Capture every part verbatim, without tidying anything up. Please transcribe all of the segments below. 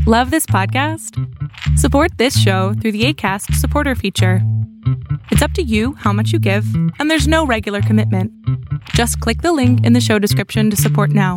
Love this podcast? Support this show through the Acast supporter feature. It's up to you how much you give, and there's no regular commitment. Just click the link in the show description to support now.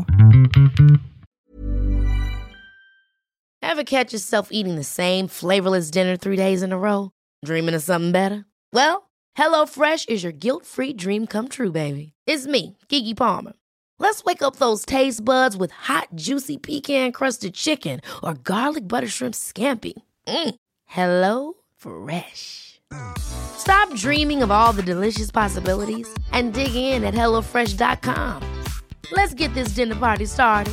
Ever catch yourself eating the same flavorless dinner three days in a row? Dreaming of something better? Well, HelloFresh is your guilt-free dream come true, baby. It's me, Keke Palmer. Let's wake up those taste buds with hot, juicy pecan-crusted chicken or garlic butter shrimp scampi. Mm. Hello Fresh. Stop dreaming of all the delicious possibilities and dig in at hello fresh dot com. Let's get this dinner party started.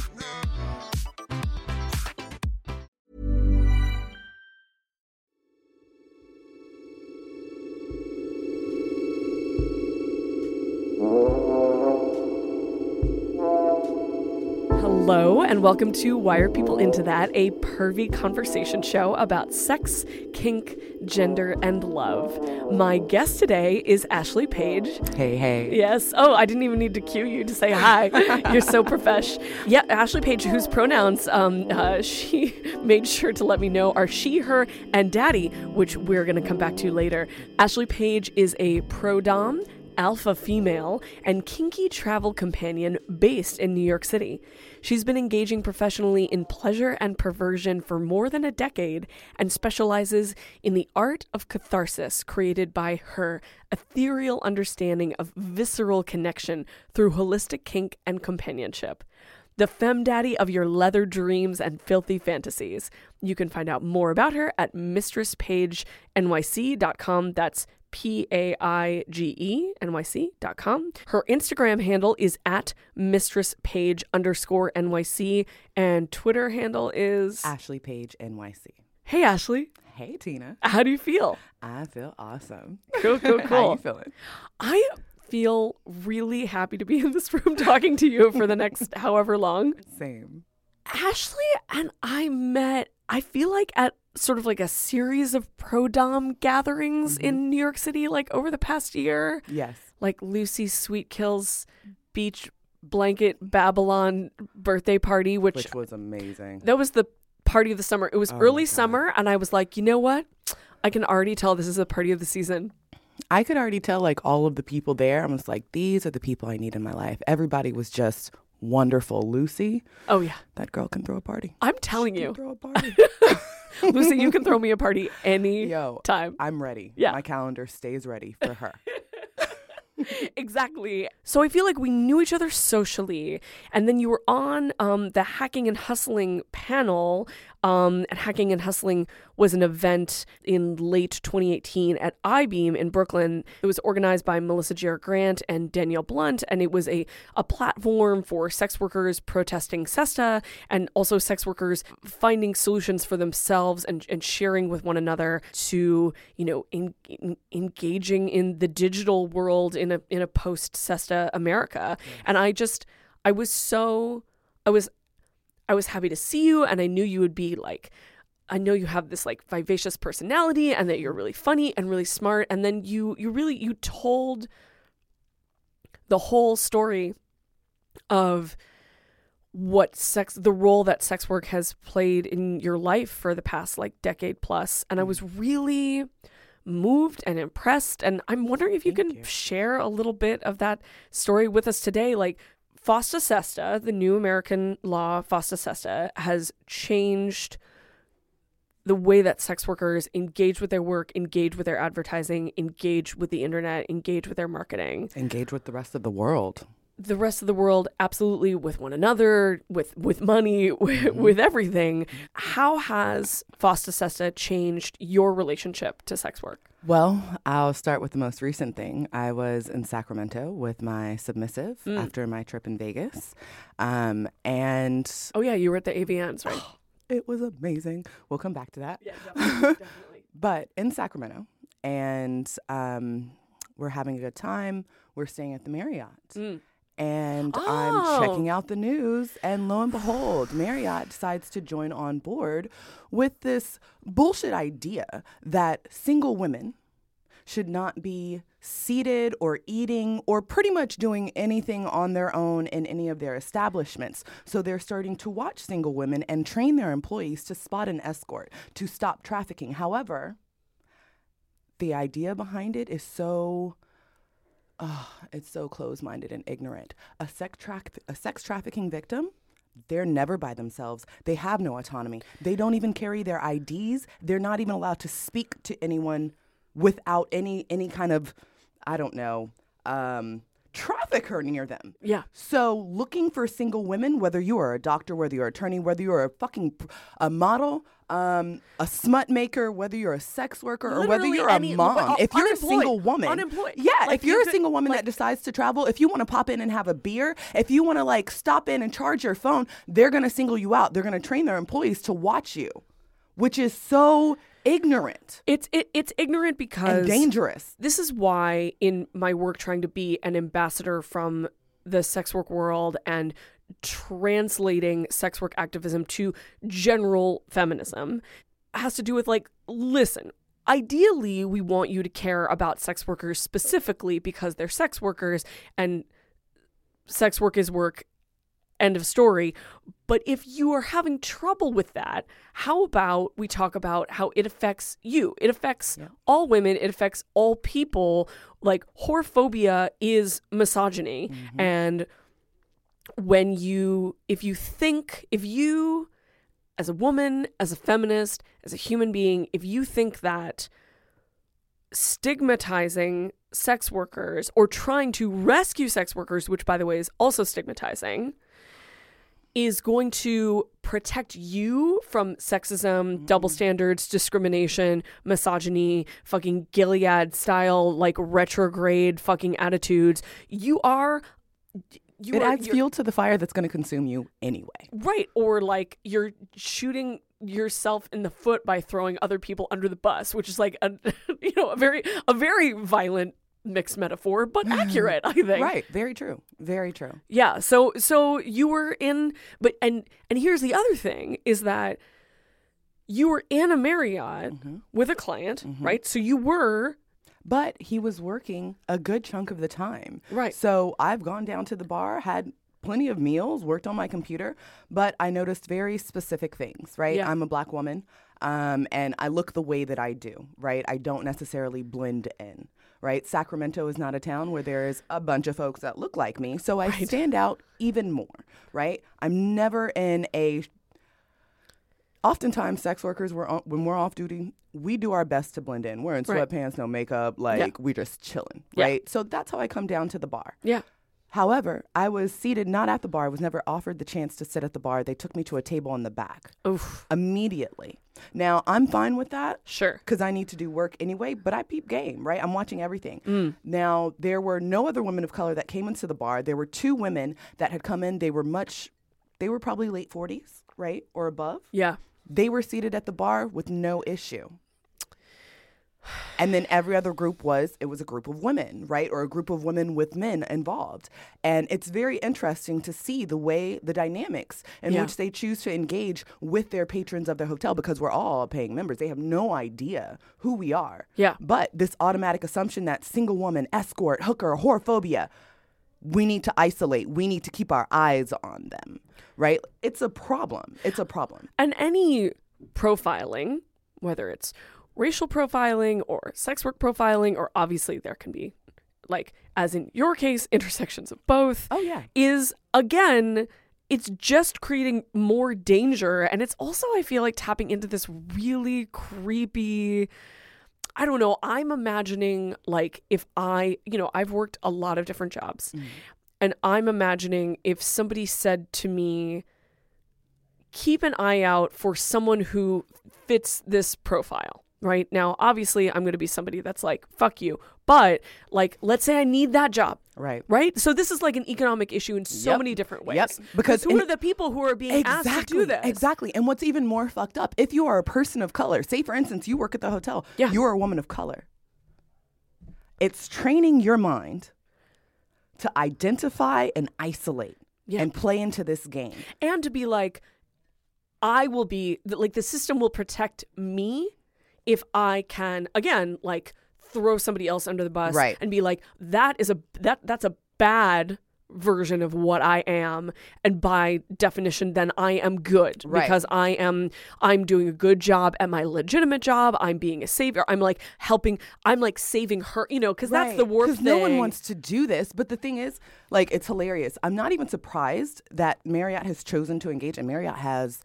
Hello, and welcome to Why Are People Into That, a pervy conversation show about sex, kink, gender, and love. My guest today is Ashley Page. Hey, hey. Yes. Oh, I didn't even need to cue you to say hi. You're so profesh. Yeah, Ashley Page, whose pronouns um, uh, she made sure to let me know are she, her, and daddy, which we're going to come back to later. Ashley Page is a pro-dom, alpha female, and kinky travel companion based in New York City. She's been engaging professionally in pleasure and perversion for more than a decade and specializes in the art of catharsis created by her ethereal understanding of visceral connection through holistic kink and companionship. The femdaddy of your leather dreams and filthy fantasies. You can find out more about her at mistress page N Y C dot com. That's P A I G E N Y C dot com. Her Instagram handle is at mistress.page underscore N Y C, and Twitter handle is Ashley Page N Y C. Hey, Ashley. Hey, Tina. How do you feel? I feel awesome. Cool, cool, cool. How you feeling? I feel really happy to be in this room talking to you for the next however long. Same. Ashley and I met, I feel like at sort of like a series of pro-dom gatherings mm-hmm. in New York City, like over the past year. Yes. Like Lucy Sweet Kills Beach Blanket Babylon birthday party, which, which was amazing. That was the party of the summer. It was oh early summer, and I was like, you know what? I can already tell this is a party of the season. I could already tell, like, all of the people there. I was like, these are the people I need in my life. Everybody was just wonderful. Lucy. Oh, yeah. That girl can throw a party. I'm telling she you. Can throw a party. Lucy, you can throw me a party any Yo, time. I'm ready. Yeah. My calendar stays ready for her. Exactly. So I feel like we knew each other socially, and then you were on um, the Hacking and Hustling panel. Um, and Hacking and Hustling was an event in late twenty eighteen at I-Beam in Brooklyn. It was organized by Melissa Jarrett Grant and Danielle Blunt, and it was a, a platform for sex workers protesting SESTA and also sex workers finding solutions for themselves and, and sharing with one another to, you know, in, in, engaging in the digital world in a in a post-SESTA America. Yes. And I just, I was so, I was I was happy to see you, and I knew you would be like, I know you have this like vivacious personality and that you're really funny and really smart. And then you, you really, you told the whole story of what sex, the role that sex work has played in your life for the past like decade plus. And I was really moved and impressed. And I'm wondering if you Thank can you. share a little bit of that story with us today. Like, FOSTA SESTA, the new American law, FOSTA SESTA, has changed the way that sex workers engage with their work, engage with their advertising, engage with the internet, engage with their marketing. Engage with the rest of the world. The rest of the world, absolutely, with one another, with, with money, with, mm-hmm. with everything. How has FOSTA SESTA changed your relationship to sex work? Well, I'll start with the most recent thing. I was in Sacramento with my submissive mm. after my trip in Vegas. Um, and oh, yeah, you were at the A V Ns, right? It was amazing. We'll come back to that. Yeah, definitely. definitely. But in Sacramento, and um, we're having a good time. We're staying at the Marriott. Mm. And oh. I'm checking out the news, and lo and behold, Marriott decides to join on board with this bullshit idea that single women should not be seated or eating or pretty much doing anything on their own in any of their establishments. So they're starting to watch single women and train their employees to spot an escort, to stop trafficking. However, the idea behind it is so, oh, it's so closed-minded and ignorant. A sex tra- a sex trafficking victim, they're never by themselves. They have no autonomy. They don't even carry their I Ds. They're not even allowed to speak to anyone without any any kind of, I don't know, um, trafficker near them. Yeah. So looking for single women, whether you are a doctor, whether you're an attorney, whether you're a fucking a model, um, a smut maker, whether you're a sex worker, or whether Literally you're any- a mom, uh, if you're a unemployed. single woman, Unemployed. yeah, Like, if you're you a could- single woman like- that decides to travel, if you want to pop in and have a beer, if you want to like stop in and charge your phone, they're gonna single you out. They're gonna train their employees to watch you, which is so ignorant It's it, it's ignorant because and dangerous. This is why in my work trying to be an ambassador from the sex work world and translating sex work activism to general feminism has to do with like, listen, ideally we want you to care about sex workers specifically because they're sex workers and sex work is work. End of story. But if you are having trouble with that, how about we talk about how it affects you? It affects Yeah. all women. It affects all people. Like, whorephobia is misogyny. Mm-hmm. And when you, if you think, if you, as a woman, as a feminist, as a human being, if you think that stigmatizing sex workers or trying to rescue sex workers, which by the way is also stigmatizing, is going to protect you from sexism, mm-hmm. double standards, discrimination, misogyny, fucking Gilead style, like retrograde fucking attitudes. You are... You it are, adds fuel to the fire that's going to consume you anyway. Right. Or like you're shooting yourself in the foot by throwing other people under the bus, which is like a, you know, a very, a very violent mixed metaphor, but accurate, I think. Right. Very true. Very true. Yeah. So, so you were in, but, and, and here's the other thing is that you were in a Marriott mm-hmm. with a client, mm-hmm. right? So you were, but he was working a good chunk of the time. Right. So I've gone down to the bar, had plenty of meals, worked on my computer, but I noticed very specific things, right? Yeah. I'm a Black woman, um, and I look the way that I do, right? I don't necessarily blend in. Right? Sacramento is not a town where there is a bunch of folks that look like me. So I right. stand out even more, right? I'm never in a... Oftentimes, sex workers, we're on, when we're off duty, we do our best to blend in. We're in right. sweatpants, no makeup, like yeah. we're just chilling, yeah. right? So that's how I come down to the bar. Yeah. However, I was seated not at the bar. I was never offered the chance to sit at the bar. They took me to a table in the back. Oof. Immediately. Now, I'm fine with that. Sure. Because I need to do work anyway, but I peep game, right? I'm watching everything. Mm. Now, there were no other women of color that came into the bar. There were two women that had come in. They were much, they were probably late forties, right? Or above. Yeah. They were seated at the bar with no issue. And then every other group was, it was a group of women, right? Or a group of women with men involved. And it's very interesting to see the way, the dynamics in yeah. which they choose to engage with their patrons of their hotel, because we're all paying members. They have no idea who we are. Yeah. But this automatic assumption that single woman, escort, hooker, whorephobia, we need to isolate. We need to keep our eyes on them, right? It's a problem. It's a problem. And any profiling, whether it's racial profiling or sex work profiling, or obviously there can be, like, as in your case, intersections of both. Oh, yeah. Is, again, it's just creating more danger. And it's also, I feel like, tapping into this really creepy, I don't know, I'm imagining, like, if I, you know, I've worked a lot of different jobs. Mm. And I'm imagining if somebody said to me, keep an eye out for someone who fits this profile. Right now, obviously, I'm going to be somebody that's like, fuck you. But like, let's say I need that job. Right. Right. So this is like an economic issue in so yep. many different ways. Yep. Because who are the people who are being exactly, asked to do this? Exactly. And what's even more fucked up, if you are a person of color, say, for instance, you work at the hotel, yeah. you are a woman of color. It's training your mind to identify and isolate yeah. and play into this game. And to be like, I will be, like, the system will protect me if I can, again, like, throw somebody else under the bus Right. and be like, that is a that that's a bad version of what I am, and by definition then I am good Right. because I am I'm doing a good job at my legitimate job. I'm being a savior. I'm like helping I'm like saving her, you know, because that's the warped thing. Because no one wants to do this. But the thing is, like, it's hilarious. I'm not even surprised that Marriott has chosen to engage, and Marriott has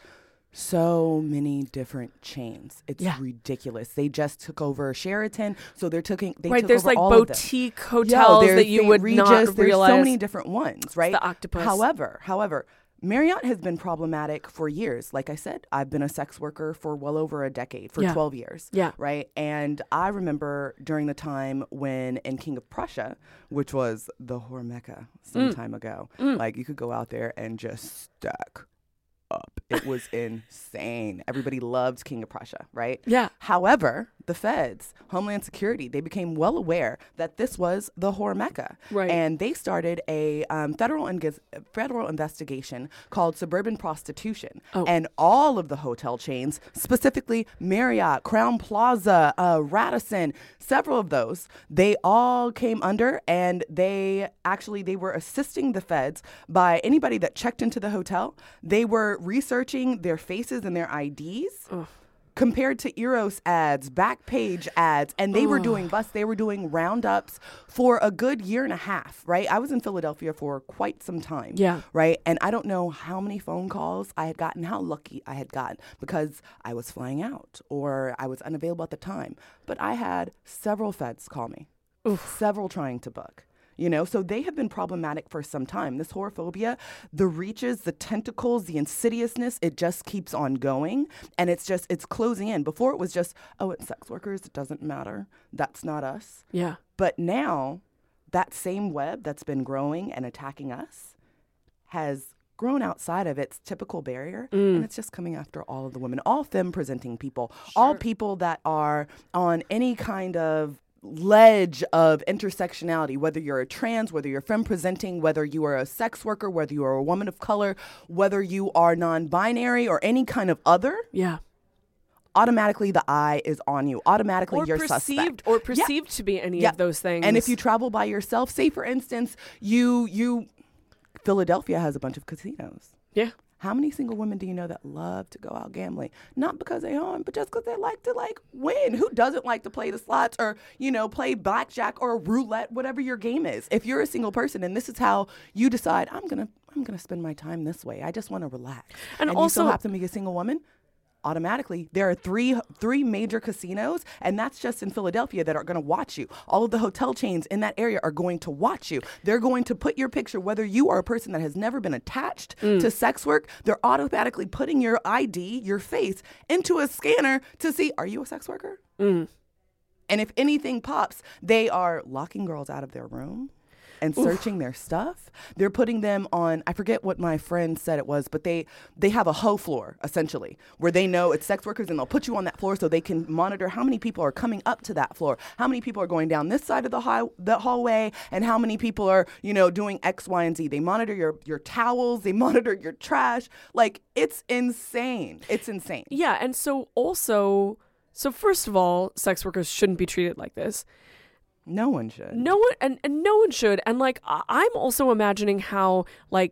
so many different chains. It's Yeah. ridiculous. They just took over Sheraton, so they're taking they right, took there's over like all of them. boutique Yo, hotels there's that you Saint would Regis, not there's realize. so many different ones, right? the octopus. However, however, Marriott has been problematic for years. Like I said, I've been a sex worker for well over a decade, for Yeah. twelve years. Yeah. Right. And I remember during the time when in King of Prussia, which was the whore mecca some Mm. time ago, Mm. like you could go out there and just stack up. It was insane. Everybody loved King of Prussia, right? Yeah. However, the feds, Homeland Security, they became well aware that this was the whore mecca. Right. And they started a um, federal, ing- federal investigation called suburban prostitution. Oh. And all of the hotel chains, specifically Marriott, Crown Plaza, uh, Radisson, several of those, they all came under, and they actually, they were assisting the feds by anybody that checked into the hotel. They were researching their faces and their I Ds. Ugh. Compared to Eros ads, Backpage ads, and they were doing busts. They were doing roundups for a good year and a half, right? I was in Philadelphia for quite some time, Yeah. right? And I don't know how many phone calls I had gotten, how lucky I had gotten, because I was flying out or I was unavailable at the time. But I had several feds call me, several trying to book. You know, so they have been problematic for some time. This whorephobia, the reaches, the tentacles, the insidiousness, it just keeps on going. And it's just, it's closing in. Before it was just, oh, it's sex workers. It doesn't matter. That's not us. Yeah. But now that same web that's been growing and attacking us has grown outside of its typical barrier, Mm. and it's just coming after all of the women, all femme presenting people, all people that are on any kind of ledge of intersectionality, whether you're a trans, whether you're femme presenting, whether you are a sex worker, whether you are a woman of color, whether you are non-binary or any kind of other, Yeah. automatically the eye is on you. Automatically Or you're perceived suspect. or Yeah. perceived to be any Yeah. of those things. And if you travel by yourself, say for instance, you you Philadelphia has a bunch of casinos. Yeah. How many single women do you know that love to go out gambling? Not because they're home, but just because they like to like win. Who doesn't like to play the slots or, you know, play blackjack or roulette, whatever your game is? If you're a single person and this is how you decide, I'm gonna I'm gonna spend my time this way. I just want to relax. And you also- so happen to be a single woman. Automatically, there are three three major casinos, and that's just in Philadelphia, that are going to watch you. All of the hotel chains in that area are going to watch you. They're going to put your picture, whether you are a person that has never been attached Mm. to sex work, they're automatically putting your I D, your face, into a scanner to see, are you a sex worker? Mm. And if anything pops, they are locking girls out of their room and searching their stuff. They're putting them on, I forget what my friend said it was, but they they have a hoe floor, essentially, where they know it's sex workers, and they'll put you on that floor so they can monitor how many people are coming up to that floor, how many people are going down this side of the, high, the hallway, and how many people are, you know, doing X, Y, and Z. They monitor your, your towels, they monitor your trash. Like, it's insane. It's insane. Yeah. And so also, so first of all, sex workers shouldn't be treated like this. No one should. No one and, and no one should. And like I- I'm also imagining how like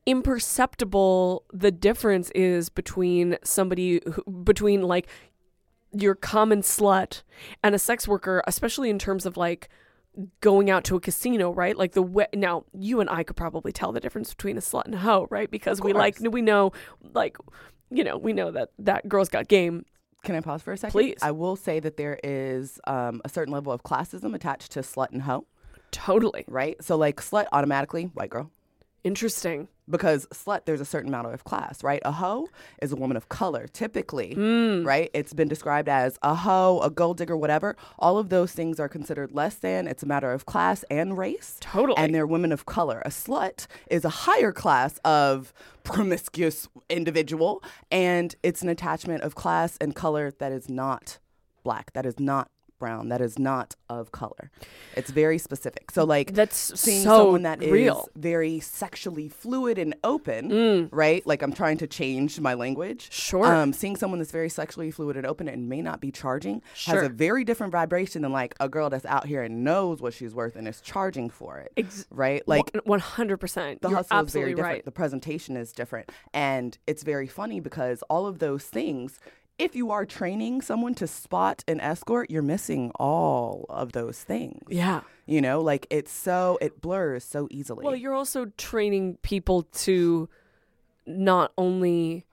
imperceptible the difference is between somebody who, between like your common slut and a sex worker, especially in terms of like going out to a casino, right? Like the way, now you and I could probably tell the difference between a slut and a hoe, right? Because we like we know like you know we know that that girl's got game. Can I pause for a second? Please. I will say that there is um, a certain level of classism attached to slut and hoe, Totally. right? So like slut, automatically white girl. Interesting. Because slut, there's a certain amount of class, right? A hoe is a woman of color, typically, Mm. right? It's been described as a hoe, a gold digger, whatever. All of those things are considered less than. It's a matter of class and race. Totally. And they're women of color. A slut is a higher class of promiscuous individual, and it's an attachment of class and color that is not black, that is not brown that is not of color. It's very specific. So like that's seeing so someone that real. is very sexually fluid and open, Mm. right? Like I'm trying to change my language. Sure. Um, seeing someone that's very sexually fluid and open and may not be charging Sure. has a very different vibration than like a girl that's out here and knows what she's worth and is charging for it. Ex- right? Like one hundred percent. the You're hustle is absolutely very different. right. The presentation is different. And it's very funny because all of those things, if you are training someone to spot an escort, you're missing all of those things. Yeah. You know, like it's so, it blurs so easily. Well, you're also training people to not only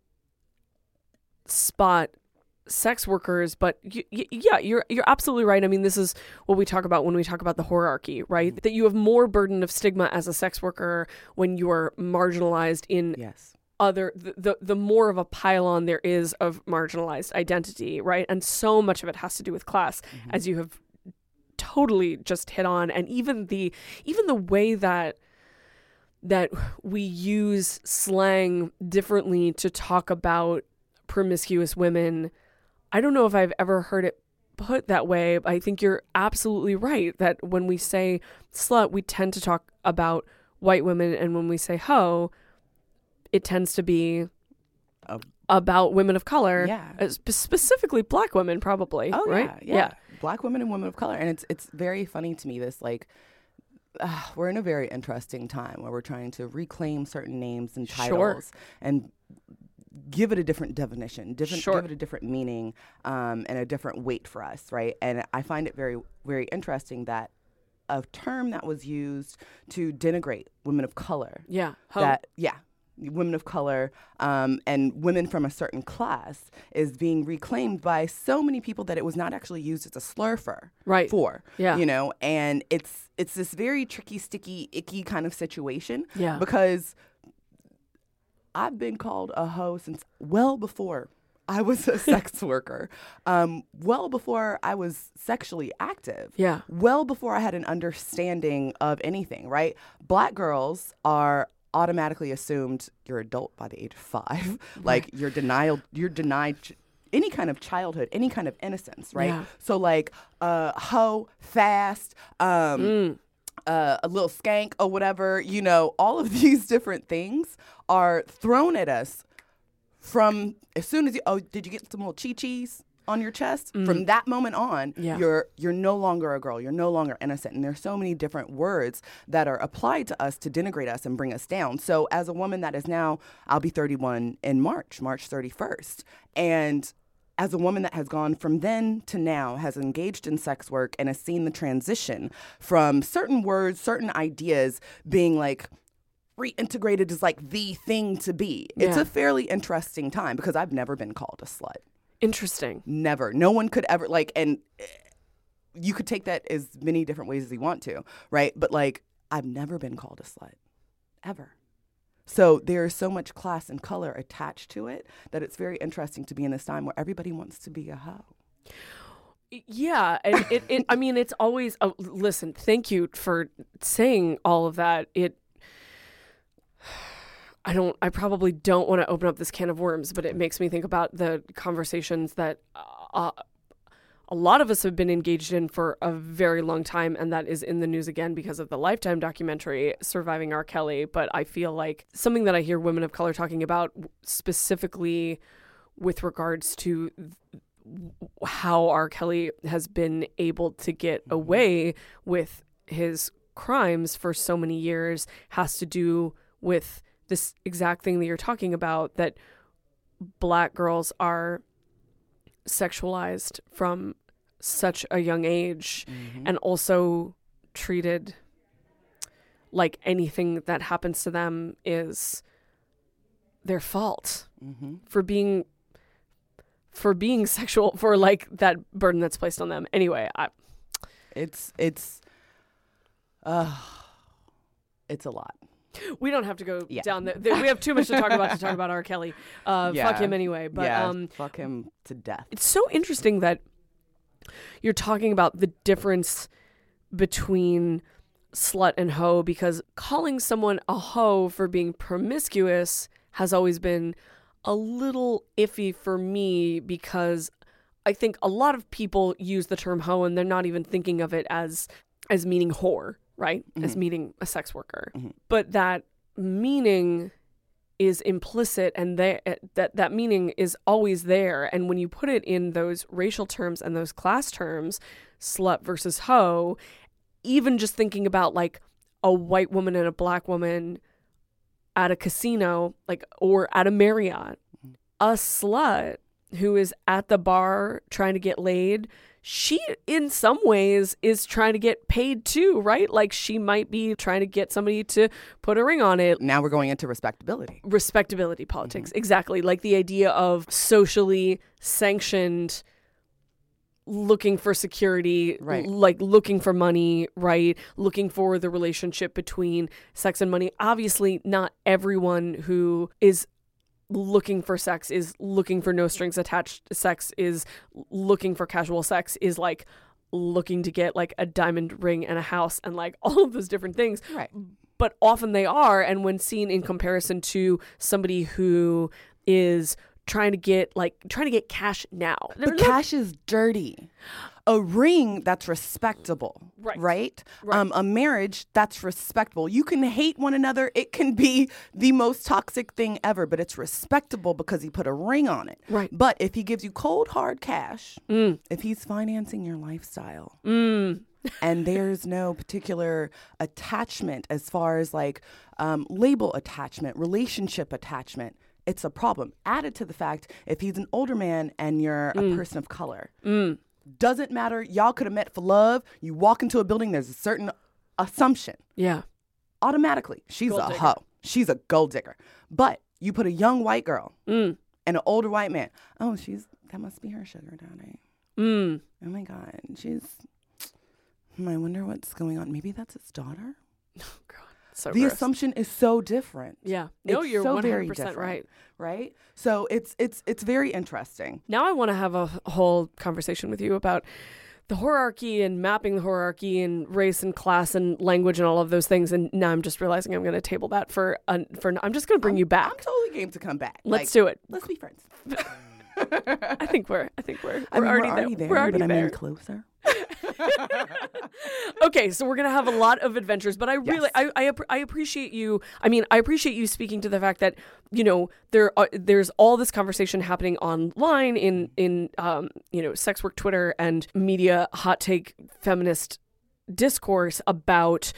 spot sex workers, but y- y- yeah, you're you're absolutely right. I mean, this is what we talk about when we talk about the hierarchy, right? Mm-hmm. That you have more burden of stigma as a sex worker when you are marginalized in yes. other the, the the more of a pylon there is of marginalized identity, right? And so much of it has to do with class, Mm-hmm. as you have totally just hit on. And even the even the way that that we use slang differently to talk about promiscuous women, I don't know if I've ever heard it put that way. But I think you're absolutely right that when we say slut, we tend to talk about white women, and when we say hoe, it tends to be Oh. about women of color. Yeah. uh, spe- specifically black women, probably. Oh right? yeah, yeah, Black women and women of color, and it's it's very funny to me. This like, uh, we're in a very interesting time where we're trying to reclaim certain names and Sure. titles and give it a different definition, different, Sure. give it a different meaning, um, and a different weight for us, right? And I find it very very interesting that a term that was used to denigrate women of color, Yeah. Hoe. that yeah. women of color um, and women from a certain class is being reclaimed by so many people that it was not actually used as a slur for. Right. For. Yeah. You know, and it's it's this very tricky, sticky, icky kind of situation. Yeah. Because I've been called a hoe since well before I was a sex worker, um, well before I was sexually active, Yeah. well before I had an understanding of anything, right? Black girls are automatically assumed you're adult by the age of five. Like you're denial, you're denied ch- any kind of childhood, any kind of innocence, right? Yeah. So like uh, hoe, fast, um, Mm. uh, a little skank or whatever, you know, all of these different things are thrown at us from as soon as you, oh, did you get some little chi-chis on your chest? From that moment on, Yeah. you're you're no longer a girl. You're no longer innocent. And there's so many different words that are applied to us to denigrate us and bring us down. So as a woman that is now, I'll be thirty-one in March, March thirty-first. And as a woman that has gone from then to now, has engaged in sex work and has seen the transition from certain words, certain ideas being like reintegrated as like the thing to be. It's Yeah. a fairly interesting time because I've never been called a slut. Interesting. Never. No one could ever like, and eh, you could take that as many different ways as you want to, right? But like, I've never been called a slut, ever. So there is so much class and color attached to it that it's very interesting to be in this time where everybody wants to be a hoe. Yeah, and it, it I mean, it's always oh, listen, thank you for saying all of that. It I don't I probably don't want to open up this can of worms, but it makes me think about the conversations that uh, a lot of us have been engaged in for a very long time, and that is in the news again because of the Lifetime documentary Surviving R. Kelly. But I feel like something that I hear women of color talking about specifically with regards to how R. Kelly has been able to get away with his crimes for so many years has to do with this exact thing that you're talking about, that Black girls are sexualized from such a young age Mm-hmm. and also treated like anything that happens to them is their fault Mm-hmm. for being for being sexual, for like that burden that's placed on them. Anyway, I It's, it's, uh, it's a lot. we don't have to go Yeah. down there. We have too much to talk about to talk about R. Kelly. Uh, Yeah. Fuck him anyway. But yeah, um, fuck him to death. it's so interesting that you're talking about the difference between slut and hoe, because calling someone a hoe for being promiscuous has always been a little iffy for me, because I think a lot of people use the term hoe and they're not even thinking of it as as meaning whore, right? Mm-hmm. As meaning a sex worker. Mm-hmm. But that meaning is implicit, and they, that that meaning is always there. And when you put it in those racial terms and those class terms, slut versus hoe, even just thinking about like a white woman and a black woman at a casino, like, or at a Marriott, a slut who is at the bar trying to get laid, she in some ways is trying to get paid too, right? Like she might be trying to get somebody to put a ring on it. Now we're going into respectability. Respectability politics, mm-hmm. exactly. Like the idea of socially sanctioned looking for security, right. like looking for money, right? Looking for the relationship between sex and money. Obviously, not everyone who is looking for sex is looking for no strings attached sex, is looking for casual sex, is like looking to get like a diamond ring and a house and like all of those different things. Right. But often they are. And when seen in comparison to somebody who is trying to get like trying to get cash now. The cash is dirty. A ring, that's respectable, right? Right? right. Um, a marriage, that's respectable. You can hate one another. It can be the most toxic thing ever, but it's respectable because he put a ring on it. Right. But if he gives you cold, hard cash, mm. if he's financing your lifestyle, mm. and there's no particular attachment as far as like um, label attachment, relationship attachment, it's a problem. Added to the fact, if he's an older man and you're mm. a person of color, mm. doesn't matter. Y'all could have met for love. You walk into a building, there's a certain assumption. Yeah. Automatically, she's gold a digger. hoe. She's a gold digger. But you put a young white girl mm. and an older white man. Oh, she's that must be her sugar daddy. Mm. Oh my God. She's, hmm, I wonder what's going on. Maybe that's his daughter? Oh, God. So the gross. assumption is so different. Yeah. No, it's you're so one hundred very percent different, right. Right? So it's it's it's very interesting. Now I want to have a whole conversation with you about the hierarchy and mapping the hierarchy and race and class and language and all of those things. And now I'm just realizing I'm going to table that for uh, for. I'm just going to bring I'm, you back. I'm totally game to come back. Let's like, do it. Let's be friends. I think we're. I think we're. We're, I mean, already, we're already there. there. We're already but there. I mean, closer. Okay, so we're gonna have a lot of adventures, but I really, Yes. I, I, I appreciate you. I mean, I appreciate you speaking to the fact that you know there, are, there's all this conversation happening online in in um you know sex work Twitter and media hot take feminist discourse about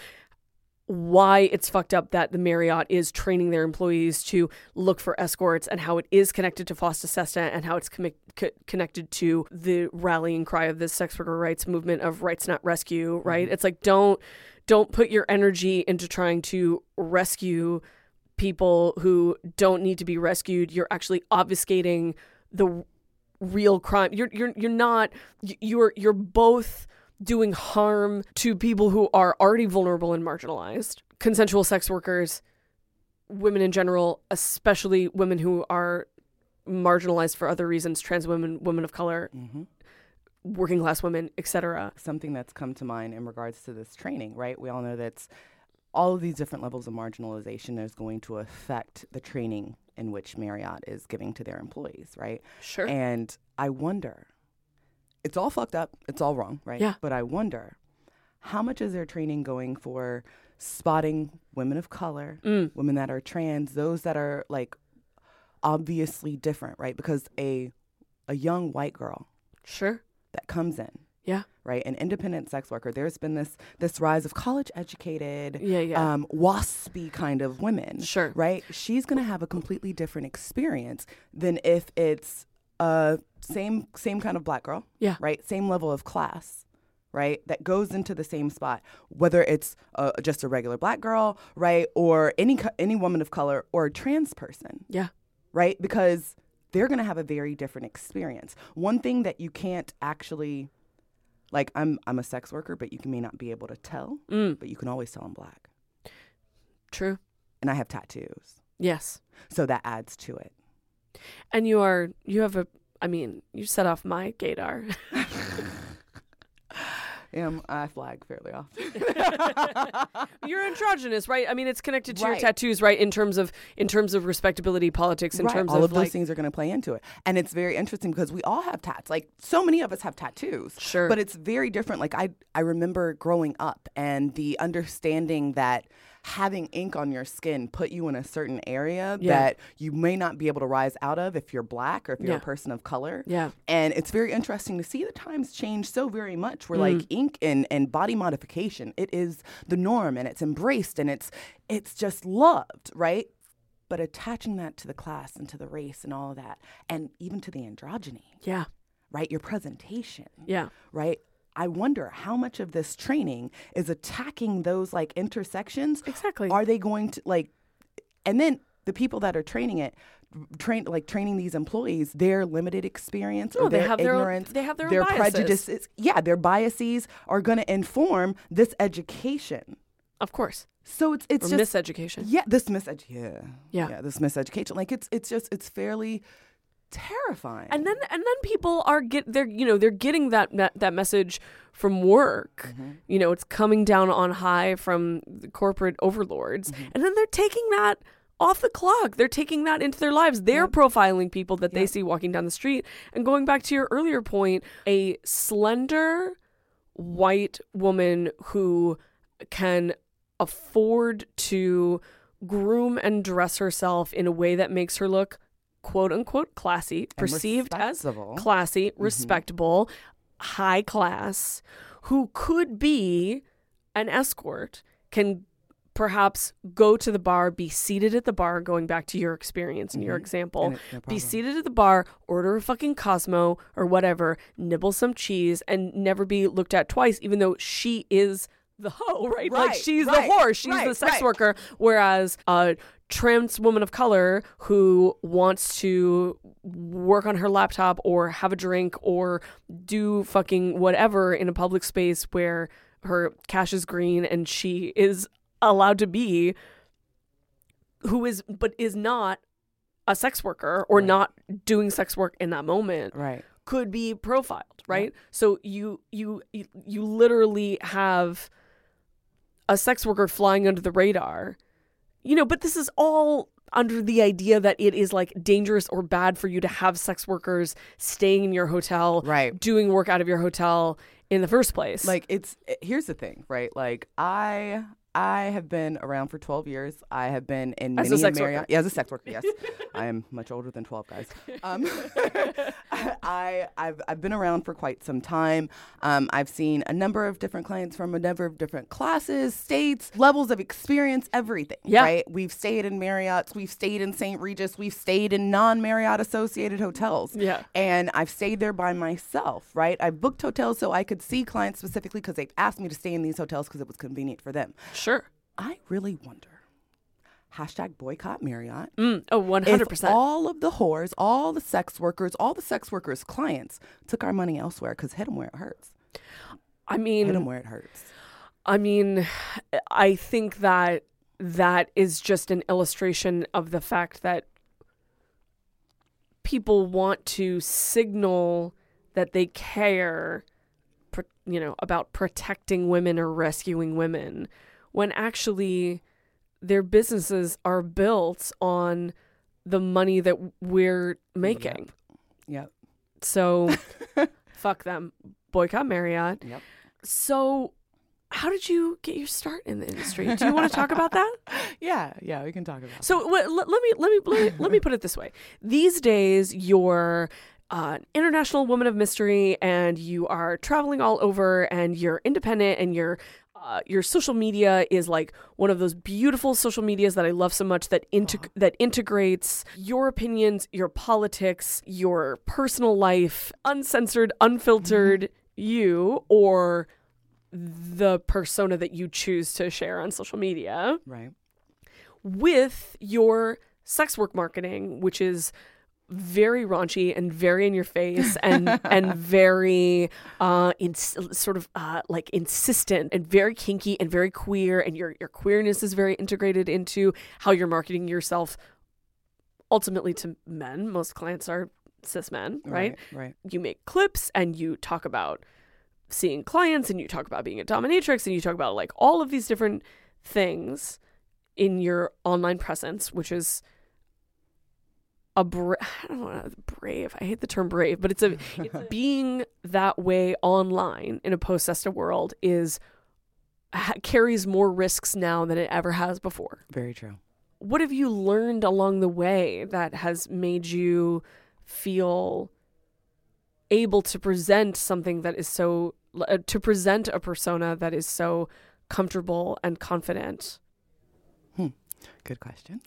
why it's fucked up that the Marriott is training their employees to look for escorts and how it is connected to FOSTA SESTA and how it's com- co- connected to the rallying cry of the sex worker rights movement of rights not rescue, right? Mm-hmm. It's like, don't don't put your energy into trying to rescue people who don't need to be rescued. You're actually obfuscating the real crime. You're you're you're not you're you're both doing harm to people who are already vulnerable and marginalized. Consensual sex workers, women in general, especially women who are marginalized for other reasons, trans women, women of color, mm-hmm. working class women, et cetera. Something that's come to mind in regards to this training, right? We all know that all of these different levels of marginalization is going to affect the training in which Marriott is giving to their employees, right? Sure. And I wonder, it's all fucked up. It's all wrong, right? Yeah. But I wonder, how much is their training going for spotting women of color, mm. women that are trans, those that are like obviously different, right? Because a a young white girl, sure, that comes in, yeah, right, an independent sex worker. There's been this this rise of college educated, yeah, yeah, um, waspy kind of women, sure, right? She's gonna have a completely different experience than if it's uh same same kind of black girl, yeah, right, same level of class, right, that goes into the same spot, whether it's uh, just a regular black girl, right, or any co- any woman of color or a trans person, yeah, right, because they're going to have a very different experience. One thing that you can't actually, like, I'm I'm a sex worker, but you can, may not be able to tell, mm. but you can always tell I'm black. True. And I have tattoos. Yes. So that adds to it. And you are, you have a, I mean, you set off my gaydar. am. I flag fairly often. You're androgynous, right? I mean, it's connected to Right. your tattoos, right? In terms of in terms of respectability, politics, in right. terms all of, of those like, things are going to play into it, and it's very interesting because we all have tats. Like so many of us have tattoos, Sure. but it's very different. Like I, I remember growing up and the understanding that having ink on your skin put you in a certain area Yeah. that you may not be able to rise out of if you're black or if you're Yeah. a person of color. Yeah. And it's very interesting to see the times change so very much. Where like ink and, and body modification, it is the norm and it's embraced and it's it's just loved, right? But attaching that to the class and to the race and all of that, and even to the androgyny, yeah, right? Your presentation, yeah. right? I wonder how much of this training is attacking those like intersections. Exactly. Are they going to like, and then the people that are training it, train like training these employees, their limited experience No, or they their have their own- ignorance, they have their own their biases. prejudices. Yeah, their biases are going to inform this education. Of course. So it's it's Or just miseducation. yeah, this miseducation. Yeah, Yeah. yeah, this miseducation. Like it's it's just it's fairly terrifying. And then and then people are get they're you know they're getting that that, that message from work. Mm-hmm. You know, it's coming down on high from the corporate overlords, Mm-hmm. and then they're taking that off the clock. They're taking that into their lives. They're profiling people that they see walking down the street. And going back to your earlier point, a slender white woman who can afford to groom and dress herself in a way that makes her look quote unquote classy, perceived as respectable. classy, respectable, high class, who could be an escort, can perhaps go to the bar, be seated at the bar, going back to your experience and your example, And it- no be problem. seated at the bar, order a fucking Cosmo or whatever, nibble some cheese, and never be looked at twice, even though she is the hoe, right? like Right, she's right, the whore, she's right, the sex right. worker, whereas a trans woman of color who wants to work on her laptop or have a drink or do fucking whatever in a public space where her cash is green and she is allowed to be, who is but is not a sex worker or Right. not doing sex work in that moment, Right. could be profiled, right? So you you you you literally have a sex worker flying under the radar, you know, but this is all under the idea that it is like dangerous or bad for you to have sex workers staying in your hotel, Right. doing work out of your hotel in the first place. Like it's here's the thing, right? Like I I have been around for twelve years. I have been in As a many sex Marriott. worker. Yeah, as a sex worker, yes. I am much older than twelve, guys. Um, I I've I've been around for quite some time. Um, I've seen a number of different clients from a number of different classes, states, levels of experience, everything. Yeah. Right? We've stayed in Marriotts, we've stayed in Saint Regis, we've stayed in non-Marriott associated hotels. Yeah. And I've stayed there by myself, right? I've booked hotels so I could see clients specifically because they've asked me to stay in these hotels because it was convenient for them. sure. I really wonder, hashtag boycott Marriott, Mm, oh, one hundred if percent. all of the whores, all the sex workers, all the sex workers' clients took our money elsewhere because hit them where it hurts. I Hit mean, them where it hurts. I mean, I think that that is just an illustration of the fact that people want to signal that they care, pr- you know, about protecting women or rescuing women, when actually their businesses are built on the money that we're making. Yep. So fuck them. Boycott Marriott. Yep. So how did you get your start in the industry? Do you want to talk about that? Yeah, yeah, we can talk about So wh- let, let me let me let me let me put it this way. These days, you're uh, an international woman of mystery, and you are traveling all over, and you're independent, and you're. Uh, your social media is like one of those beautiful social medias that I love so much that integ- that integrates your opinions, your politics, your personal life, uncensored, unfiltered you, or the persona that you choose to share on social media, Right. with your sex work marketing, which is very raunchy and very in your face and and very uh in, sort of uh like insistent and very kinky and very queer, and your your queerness is very integrated into how you're marketing yourself ultimately to men. Most clients are cis men, right? Right. You make clips and you talk about seeing clients and you talk about being a dominatrix and you talk about like all of these different things in your online presence, which is a bra- I don't know, brave. I hate the term brave, but it's a it's being that way online in a post-Sesta world is ha- carries more risks now than it ever has before. Very true. What have you learned along the way that has made you feel able to present something that is so uh, to present a persona that is so comfortable and confident? Hmm. Good question.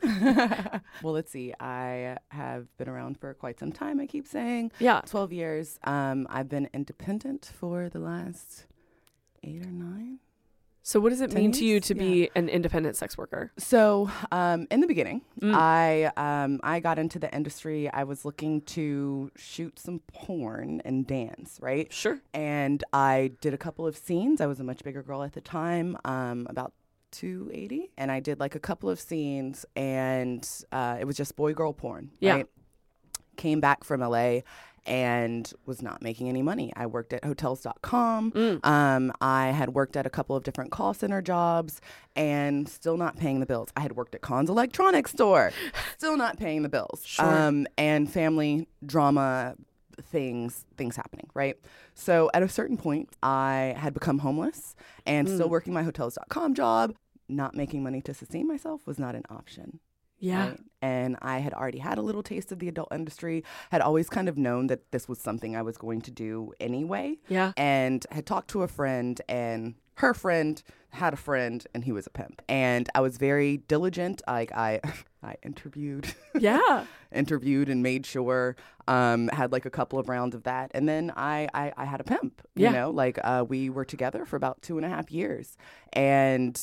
Well, let's see. I have been around for quite some time, I keep saying. Yeah. twelve years. Um, I've been independent for the last eight or nine. So what does it mean to you years? to Yeah. be an independent sex worker? So um, in the beginning, Mm. I um, I got into the industry. I was looking to shoot some porn and dance, right? Sure. And I did a couple of scenes. I was a much bigger girl at the time, um, about two eighty. And I did like a couple of scenes, and uh, it was just boy-girl porn, Yeah. right? Came back from L A and was not making any money. I worked at hotels dot com. Mm. Um, I had worked at a couple of different call center jobs and still not paying the bills. I had worked at Conn's Electronics Store, still not paying the bills. Sure. Um, and family drama things, things happening, right? So at a certain point, I had become homeless and Mm. still working my hotels dot com job. Not making money to sustain myself was not an option. Yeah. Right? And I had already had a little taste of the adult industry, had always kind of known that this was something I was going to do anyway, Yeah. and had talked to a friend, and her friend had a friend, and he was a pimp. And I was very diligent. Like I, I interviewed, Yeah. interviewed and made sure, um, had like a couple of rounds of that. And then I, I, I had a pimp, you Yeah. know, like uh, we were together for about two and a half years. And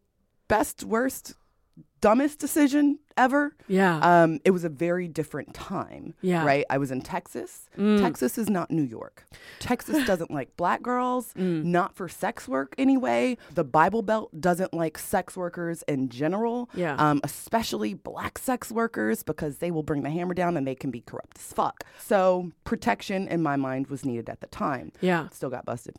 best, worst, dumbest decision ever. Yeah. Um, it was a very different time, Yeah. right? I was in Texas. Mm. Texas is not New York. Texas doesn't like black girls, Mm. not for sex work anyway. The Bible Belt doesn't like sex workers in general, Yeah. um, especially black sex workers, because they will bring the hammer down and they can be corrupt as fuck. So protection in my mind was needed at the time. Yeah. Still got busted.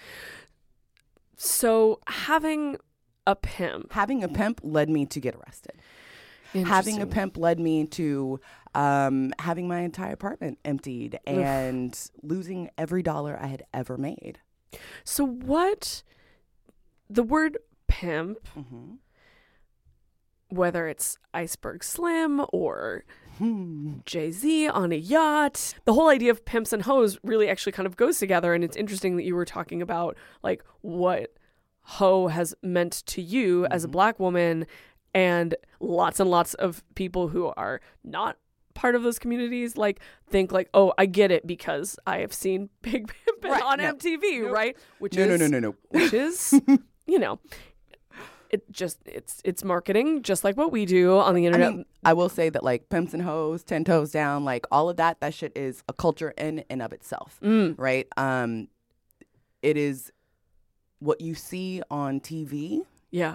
So having a pimp. Having a pimp led me to get arrested. Having a Interesting. pimp led me to um, having my entire apartment emptied and losing every dollar I had ever made. So what the word pimp, Mm-hmm. whether it's Iceberg Slim or Hmm. Jay-Z on a yacht, the whole idea of pimps and hoes really actually kind of goes together. And it's interesting that you were talking about like what hoe has meant to you as a black woman, and lots and lots of people who are not part of those communities like think like, oh, I get it because I have seen Big Pimpin' Right, on no. M T V, Nope. right? Which No, no, is no, no, no. which is, you know, it just it's it's marketing just like what we do on the I internet. mean, I will say that like pimps and hoes, ten toes down, like all of that, that shit is a culture in and of itself, Mm, right? Um, it is what you see on T V. yeah.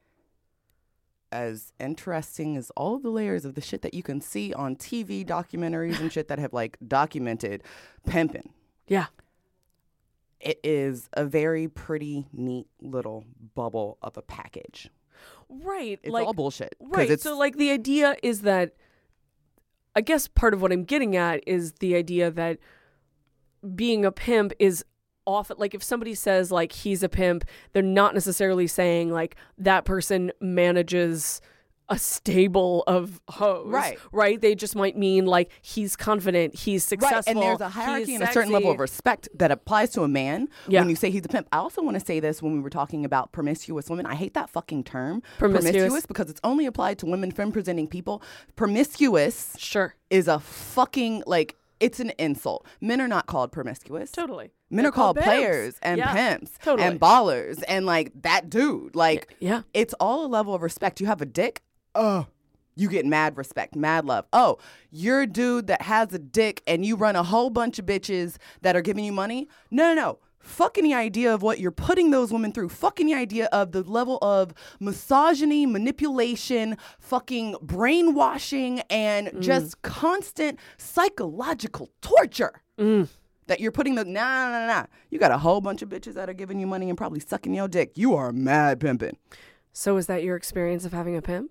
As interesting as all of the layers of the shit that you can see on T V documentaries and shit that have like documented pimping. Yeah. It is a very pretty, neat little bubble of a package. Right. It's like all bullshit. 'cause right. It's, So like the idea is that I guess part of what I'm getting at is the idea that being a pimp is often like if somebody says like he's a pimp, they're not necessarily saying like that person manages a stable of hoes. Right. Right. They just might mean like he's confident, he's successful. right, and there's a he's hierarchy and a certain level of sexy. respect that applies to a man Yeah. when you say he's a pimp. I also want to say this when we were talking about promiscuous women. I hate that fucking term, Promiscuous. because it's only applied to women, femme-presenting people. Promiscuous Sure. is a fucking, like, it's an insult. Men are not called promiscuous. Totally. Men They're are called pimps. players and Yeah, pimps totally. and ballers and like that dude. Like Yeah. it's all a level of respect. You have a dick, oh, you get mad respect, mad love. Oh, you're a dude that has a dick and you run a whole bunch of bitches that are giving you money. No, no, no. Fuck any idea of what you're putting those women through. Fuck any idea of the level of misogyny, manipulation, fucking brainwashing, and just constant psychological torture. Mm. That you're putting the, nah, nah, nah, nah. You got a whole bunch of bitches that are giving you money and probably sucking your dick. You are mad pimping. So is that your experience of having a pimp?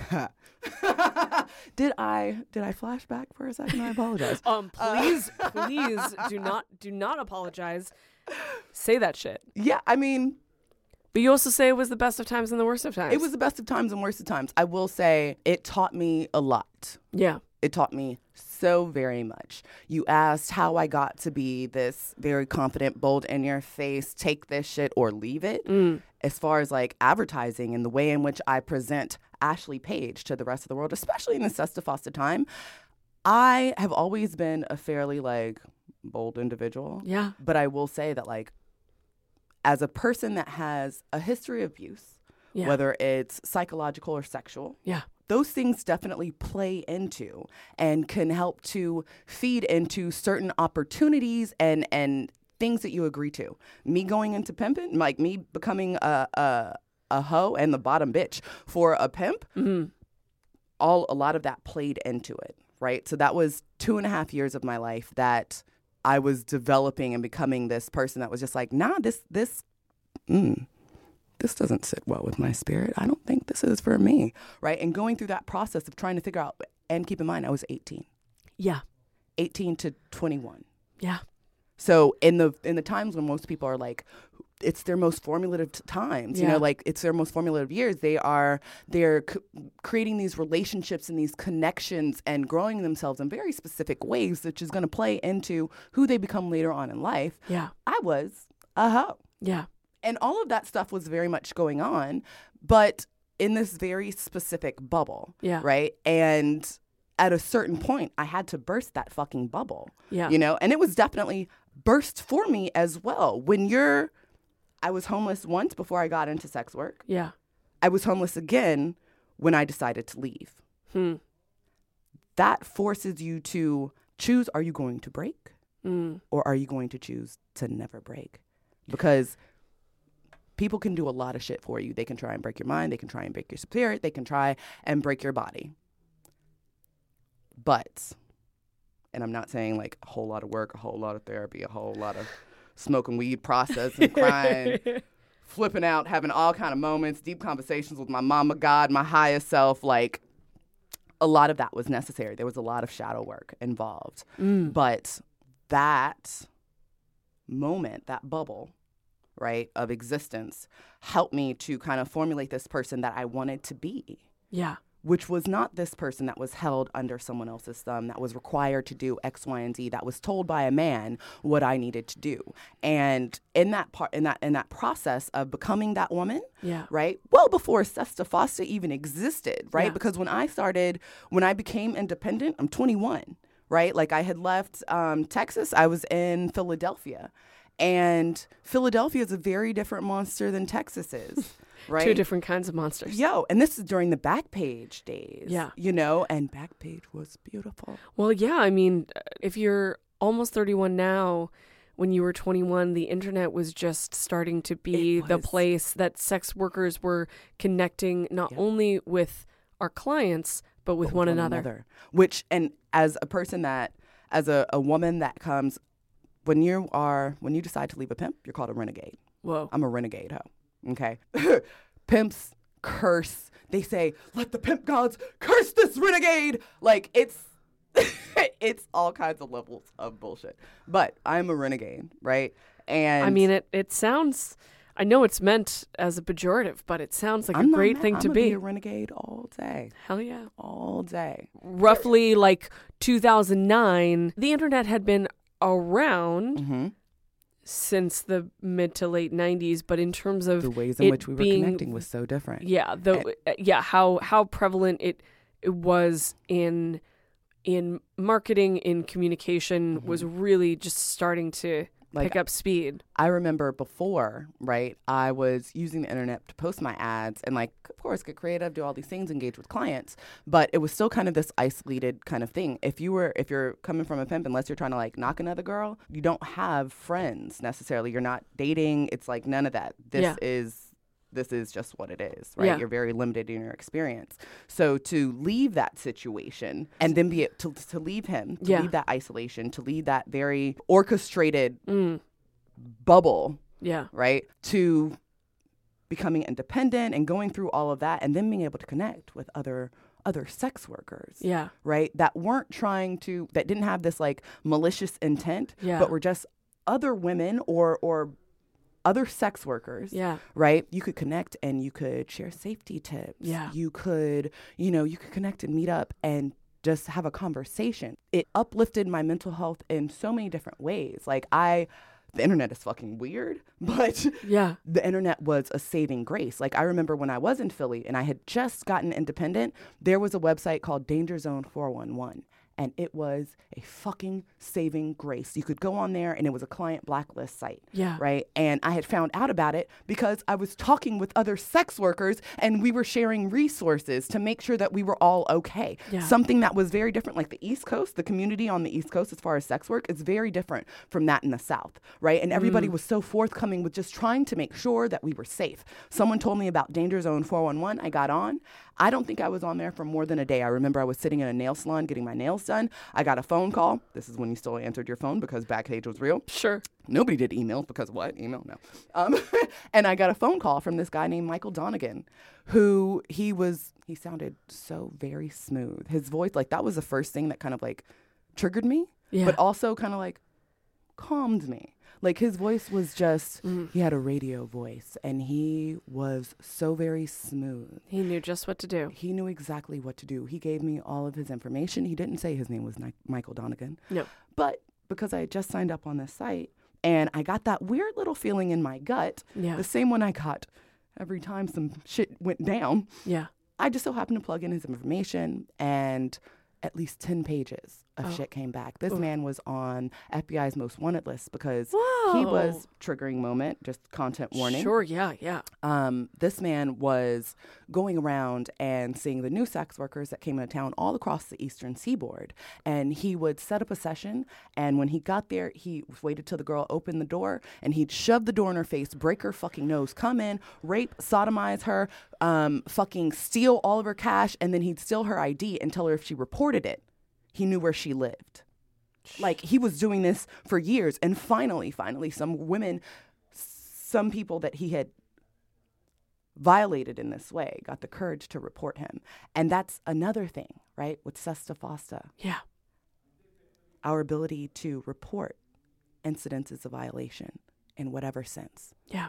did I did I flash back for a second? I apologize. Um, please, uh, please do not do not apologize. Say that shit. Yeah, I mean, but you also say it was the best of times and the worst of times. It was the best of times and worst of times. I will say it taught me a lot. Yeah. It taught me so very much. You asked how I got to be this very confident, bold in your face, take this shit or leave it. Mm. As far as like advertising and the way in which I present Ashley Page to the rest of the world, especially in the Sesta Fosta time, I have always been a fairly like bold individual. Yeah. But I will say that like as a person that has a history of abuse, yeah. whether it's psychological or sexual, yeah. those things definitely play into and can help to feed into certain opportunities and, and things that you agree to. Me going into pimping, like me becoming a a, a hoe and the bottom bitch for a pimp, mm-hmm. all a lot of that played into it, right? So that was two and a half years of my life that I was developing and becoming this person that was just like, nah, this this. Mm. This doesn't sit well with my spirit. I don't think this is for me, right? And going through that process of trying to figure out, and keep in mind, I was eighteen. Yeah. eighteen to twenty-one. Yeah. So in the in the times when most people are like, it's their most formative t- times, yeah. you know, like it's their most formative years. They are, they're c- creating these relationships and these connections and growing themselves in very specific ways, which is going to play into who they become later on in life. Yeah. I was a hoe. Yeah. And all of that stuff was very much going on, but in this very specific bubble, yeah. right? And at a certain point, I had to burst that fucking bubble, yeah. you know? And it was definitely burst for me as well. When you're, I was homeless once before I got into sex work. Yeah. I was homeless again when I decided to leave. Hmm. That forces you to choose, are you going to break? Mm. Or are you going to choose to never break? Because people can do a lot of shit for you. They can try and break your mind. They can try and break your spirit. They can try and break your body. But, and I'm not saying like a whole lot of work, a whole lot of therapy, a whole lot of smoking weed process and crying, flipping out, having all kind of moments, deep conversations with my mama, God, my higher self. Like a lot of that was necessary. There was a lot of shadow work involved. Mm. But that moment, that bubble, right, of existence helped me to kind of formulate this person that I wanted to be. Yeah. Which was not this person that was held under someone else's thumb, that was required to do X, Y, and Z, that was told by a man what I needed to do. And in that part, in that in that process of becoming that woman, yeah. right, well before Sesta Fosta even existed, right? Yeah. Because when I started, when I became independent, I'm twenty-one, right? Like I had left um, Texas, I was in Philadelphia. And Philadelphia is a very different monster than Texas is, right? Two different kinds of monsters. Yo, and this is during the Backpage days. Yeah. You know, and Backpage was beautiful. Well, yeah, I mean, if you're almost thirty-one now, when you were twenty-one, the internet was just starting to be the place that sex workers were connecting not yep. only with our clients, but with, but with one, one another. another. Which, and as a person that, as a, a woman that comes, when you are, when you decide to leave a pimp, you're called a renegade. Whoa. I'm a renegade hoe. Okay. Pimps curse. They say, let the pimp gods curse this renegade. Like it's, it's all kinds of levels of bullshit. But I'm a renegade, right? And I mean, it, it sounds, I know it's meant as a pejorative, but it sounds like I'm a great not, thing I'm to be. be. I'm a renegade all day. Hell yeah. All day. Roughly like two thousand nine, the internet had been around mm-hmm. since the mid to late nineties, but in terms of the ways in which we being, were connecting was so different. Yeah, the and, yeah how how prevalent it, it was in in marketing, in communication, mm-hmm. was really just starting to like, pick up speed. I remember before, right, I was using the internet to post my ads and, like, of course, get creative, do all these things, engage with clients. But it was still kind of this isolated kind of thing. If you were, if you're coming from a pimp, unless you're trying to, like, knock another girl, you don't have friends necessarily. You're not dating. It's like none of that. This yeah. is this is just what it is, right? Yeah. You're very limited in your experience. So to leave that situation and then be to to leave him, to Yeah. leave that isolation, to leave that very orchestrated Mm. bubble, Yeah. right? To becoming independent and going through all of that, and then being able to connect with other other sex workers, Yeah. right? That weren't trying to, that didn't have this like malicious intent, Yeah. but were just other women or or other sex workers, Yeah. right? You could connect and you could share safety tips. Yeah. You could, you know, you could connect and meet up and just have a conversation. It uplifted my mental health in so many different ways. Like I, the internet is fucking weird, but Yeah. the internet was a saving grace. Like I remember when I was in Philly and I had just gotten independent, there was a website called Danger Zone four one one. And it was a fucking saving grace. You could go on there and it was a client blacklist site. Yeah. Right. And I had found out about it because I was talking with other sex workers and we were sharing resources to make sure that we were all okay. Yeah. Something that was very different, like the East Coast, the community on the East Coast as far as sex work is very different from that in the South. Right. And everybody was so forthcoming with just trying to make sure that we were safe. Someone told me about Danger Zone four one one. I got on. I don't think I was on there for more than a day. I remember I was sitting in a nail salon getting my nails done. I got a phone call. This is when you still answered your phone because Backpage was real. Sure. Nobody did emails because what? Email? No. Um, and I got a phone call from this guy named Michael Donegan, who he was, he sounded so very smooth. His voice, like that was the first thing that kind of like triggered me, Yeah. but also kind of like calmed me. Like his voice was just, Mm. he had a radio voice and he was so very smooth. He knew just what to do. He knew exactly what to do. He gave me all of his information. He didn't say his name was Ni- Michael Donegan. No. But because I had just signed up on this site and I got that weird little feeling in my gut, Yeah. the same one I got every time some shit went down, Yeah. I just so happened to plug in his information and at least ten pages of Oh. shit came back. This Oof. man was on F B I's most wanted list because Whoa. he was triggering moment, just content warning. Sure. Yeah. Yeah. Um, this man was going around and seeing the new sex workers that came into town all across the eastern seaboard. And he would set up a session. And when he got there, he waited till the girl opened the door and he'd shove the door in her face, break her fucking nose, come in, rape, sodomize her, um, fucking steal all of her cash. And then he'd steal her I D and tell her if she reported it, he knew where she lived. Like he was doing this for years. And finally, finally, some women, some people that he had violated in this way got the courage to report him. And that's another thing, right? With SESTA FOSTA, Yeah. our ability to report incidences of violation in whatever sense. Yeah.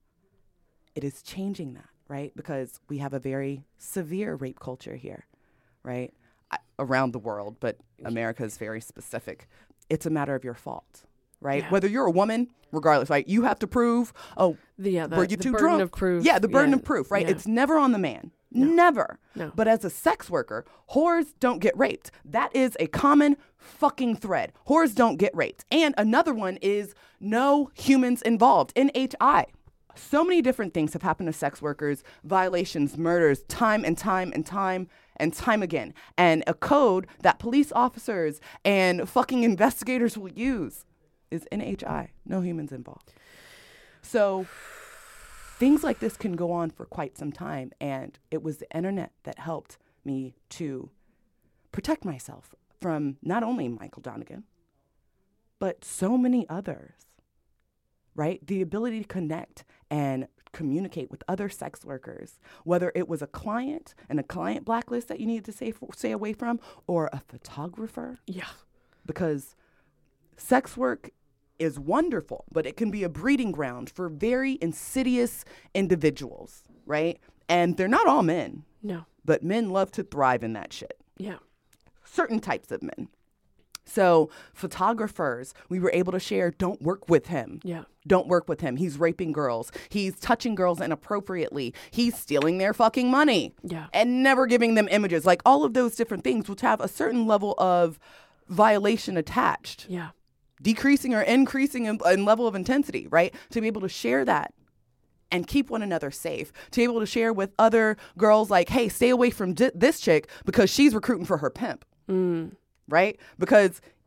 It is changing that, right? Because we have a very severe rape culture here, right? I, around the world, but America is very specific. It's a matter of your fault, right? Yeah. Whether you're a woman, regardless, right? You have to prove, oh, The, yeah, the, were you the too burden drunk? of proof. Yeah, the burden yeah, of proof, right? yeah. It's never on the man. Never. No. But as a sex worker, whores don't get raped. That is a common fucking thread. Whores don't get raped. And another one is no humans involved, N H I. So many different things have happened to sex workers, violations, murders, time and time and time and time again. And a code that police officers and fucking investigators will use is N H I, no humans involved. So things like this can go on for quite some time. And it was the internet that helped me to protect myself from not only Michael Donegan, but so many others, right? The ability to connect and communicate with other sex workers, whether it was a client and a client blacklist that you needed to stay, stay away from, or a photographer, Yeah. because sex work is wonderful, but it can be a breeding ground for very insidious individuals, right? And they're not all men, No. but men love to thrive in that shit. Yeah. Certain types of men. So photographers, we were able to share, don't work with him. Yeah. Don't work with him. He's raping girls. He's touching girls inappropriately. He's stealing their fucking money. Yeah. And never giving them images. Like all of those different things, which have a certain level of violation attached. Yeah. Decreasing or increasing in, in level of intensity, right? To be able to share that and keep one another safe. To be able to share with other girls like, hey, stay away from di- this chick because she's recruiting for her pimp. Mm. Right? Because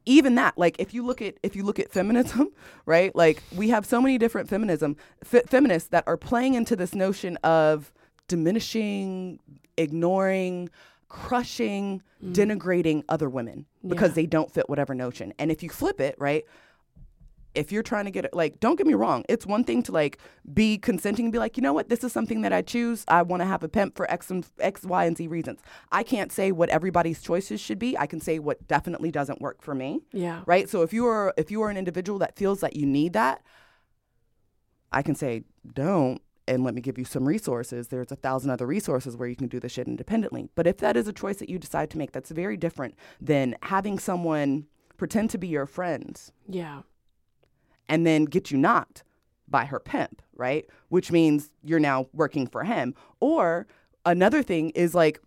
even that, like if you look at if you look at feminism, right? Like we have so many different feminism f- feminists that are playing into this notion of diminishing, ignoring, crushing, mm. denigrating other women because yeah. they don't fit whatever notion. And if you flip it, right? If you're trying to get it, like, don't get me wrong. It's one thing to like be consenting and be like, you know what, this is something that I choose. I want to have a pimp for X and X, Y, and Z reasons. I can't say what everybody's choices should be. I can say what definitely doesn't work for me. Yeah. Right. So if you are if you are an individual that feels that you need that, I can say don't. And let me give you some resources. There's a thousand other resources where you can do this shit independently. But if that is a choice that you decide to make, that's very different than having someone pretend to be your friend. Yeah. And then get you knocked by her pimp, right? Which means you're now working for him. Or another thing is like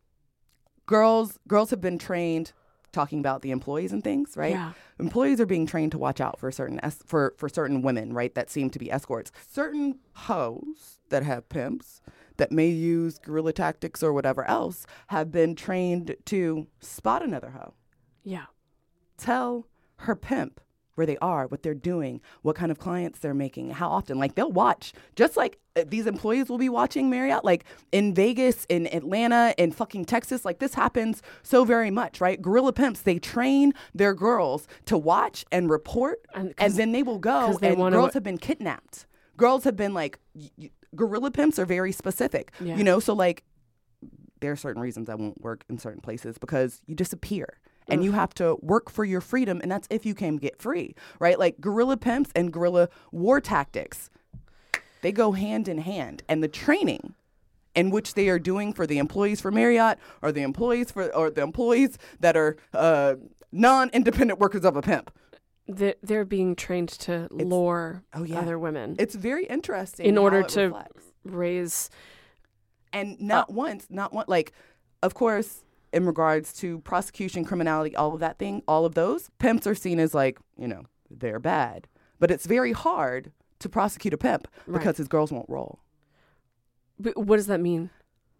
girls girls have been trained, talking about the employees and things, right? Yeah. Employees are being trained to watch out for certain es- for for certain women, right? That seem to be escorts. Certain hoes that have pimps that may use guerrilla tactics or whatever else have been trained to spot another hoe. Yeah. Tell her pimp where they are, what they're doing, what kind of clients they're making, how often. Like they'll watch, just like uh, these employees will be watching Marriott, like in Vegas, in Atlanta, in fucking Texas. Like this happens so very much, right? Guerrilla pimps, they train their girls to watch and report, and, and then they will go, they and wanna... girls have been kidnapped. Girls have been like, y- y- guerrilla pimps are very specific, yeah. you know? So like, there are certain reasons that won't work in certain places because you disappear. And you have to work for your freedom, and that's if you can get free, right? Like guerrilla pimps and guerrilla war tactics, they go hand in hand. And the training in which they are doing for the employees for Marriott or the employees for or the employees that are uh, non-independent workers of a pimp. They're, they're being trained to it's, lure oh yeah. other women. It's very interesting. In order how it to reflects. raise. And not uh, once, not one, like, of course, in regards to prosecution, criminality, all of that thing, all of those, pimps are seen as like, you know, they're bad. But it's very hard to prosecute a pimp because right. his girls won't roll. But what does that mean?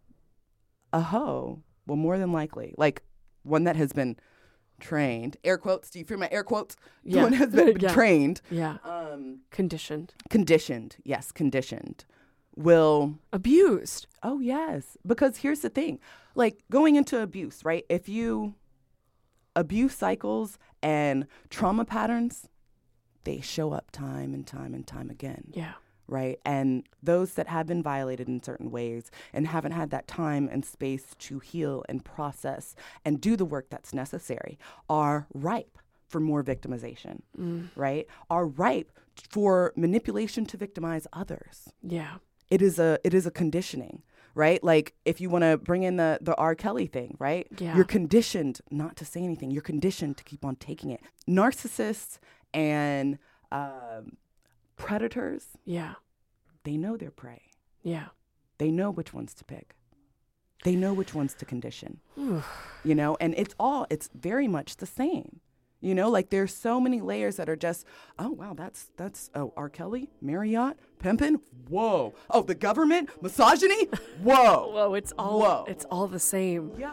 A hoe, well, more than likely, like one that has been trained, air quotes, do you feel my air quotes? Yeah. One has been yeah. trained. Yeah. Um, conditioned. Conditioned, yes, conditioned. Will abused. Oh, yes. Because here's the thing. Like going into abuse, right? If you abuse cycles and trauma patterns, they show up time and time and time again. Yeah. Right. And those that have been violated in certain ways and haven't had that time and space to heal and process and do the work that's necessary are ripe for more victimization, mm. right? Are ripe for manipulation to victimize others. Yeah. It is a it is a conditioning, right? Like if you want to bring in the, the R. Kelly thing, right? Yeah. You're conditioned not to say anything. You're conditioned to keep on taking it. Narcissists and um, predators, yeah, they know their prey. Yeah. They know which ones to pick. They know which ones to condition, you know? And it's all, it's very much the same. You know, like there's so many layers that are just, oh, wow, that's, that's, oh, R. Kelly, Marriott, pimpin', whoa. Oh, the government, misogyny, whoa. Whoa, it's all, whoa. It's all the same. Yo.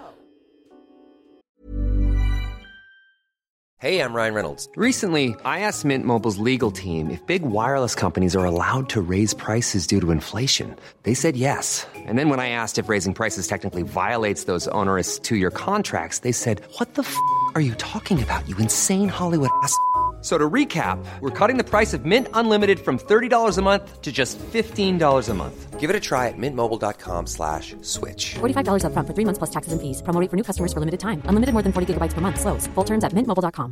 Hey, I'm Ryan Reynolds. Recently, I asked Mint Mobile's legal team if big wireless companies are allowed to raise prices due to inflation. They said yes. And then when I asked if raising prices technically violates those onerous two-year contracts, they said, what the f*** are you talking about, you insane Hollywood ass f- So to recap, we're cutting the price of Mint Unlimited from thirty dollars a month to just fifteen dollars a month. Give it a try at mintmobile.com slash switch. forty-five dollars up front for three months plus taxes and fees. Promo rate for new customers for limited time. Unlimited more than forty gigabytes per month. Slows full terms at mint mobile dot com.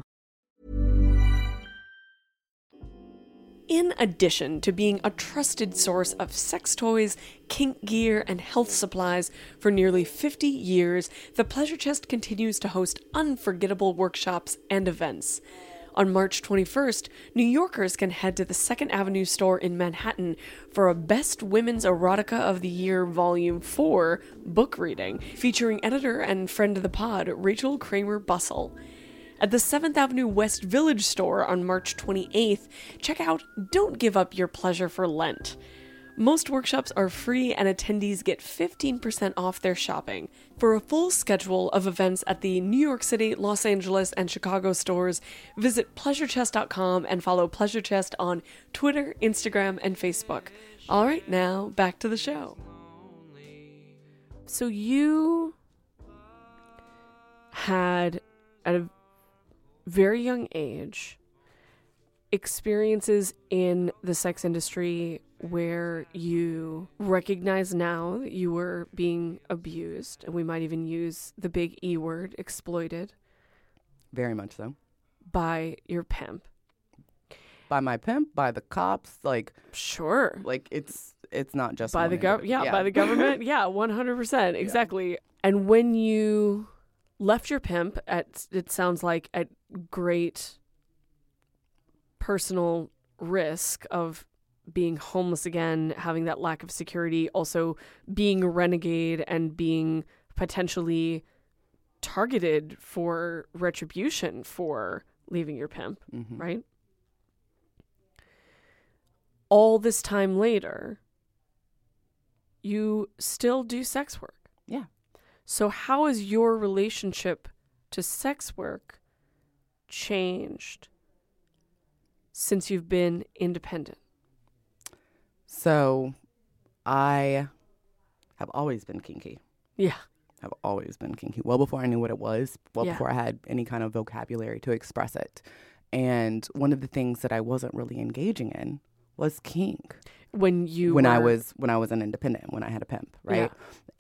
In addition to being a trusted source of sex toys, kink gear, and health supplies for nearly fifty years, the Pleasure Chest continues to host unforgettable workshops and events. On March twenty-first, New Yorkers can head to the Second Avenue store in Manhattan for a Best Women's Erotica of the Year Volume four book reading, featuring editor and friend of the pod, Rachel Kramer Bussell. At the seventh Avenue West Village store on March twenty-eighth, check out Don't Give Up Your Pleasure for Lent. Most workshops are free and attendees get fifteen percent off their shopping. For a full schedule of events at the New York City, Los Angeles, and Chicago stores, visit pleasure chest dot com and follow Pleasure Chest on Twitter, Instagram, and Facebook. All right, now back to the show. So you had, at a very young age, experiences in the sex industry where you recognize now that you were being abused, and we might even use the big E word, exploited. Very much so. By your pimp. By my pimp, by the cops, like sure. Like it's it's not just by the gov- yeah, yeah, by the government. Yeah, one hundred percent. Exactly. Yeah. And when you left your pimp at, it sounds like, at great personal risk of being homeless again, having that lack of security, also being a renegade and being potentially targeted for retribution for leaving your pimp, mm-hmm. right? All this time later, you still do sex work. Yeah. So how has your relationship to sex work changed since you've been independent? So I have always been kinky. Yeah. I've always been kinky. Well before I knew what it was, well Yeah. before I had any kind of vocabulary to express it. And one of the things that I wasn't really engaging in was kink. When you when were... I was when I was an independent, when I had a pimp, right? Yeah.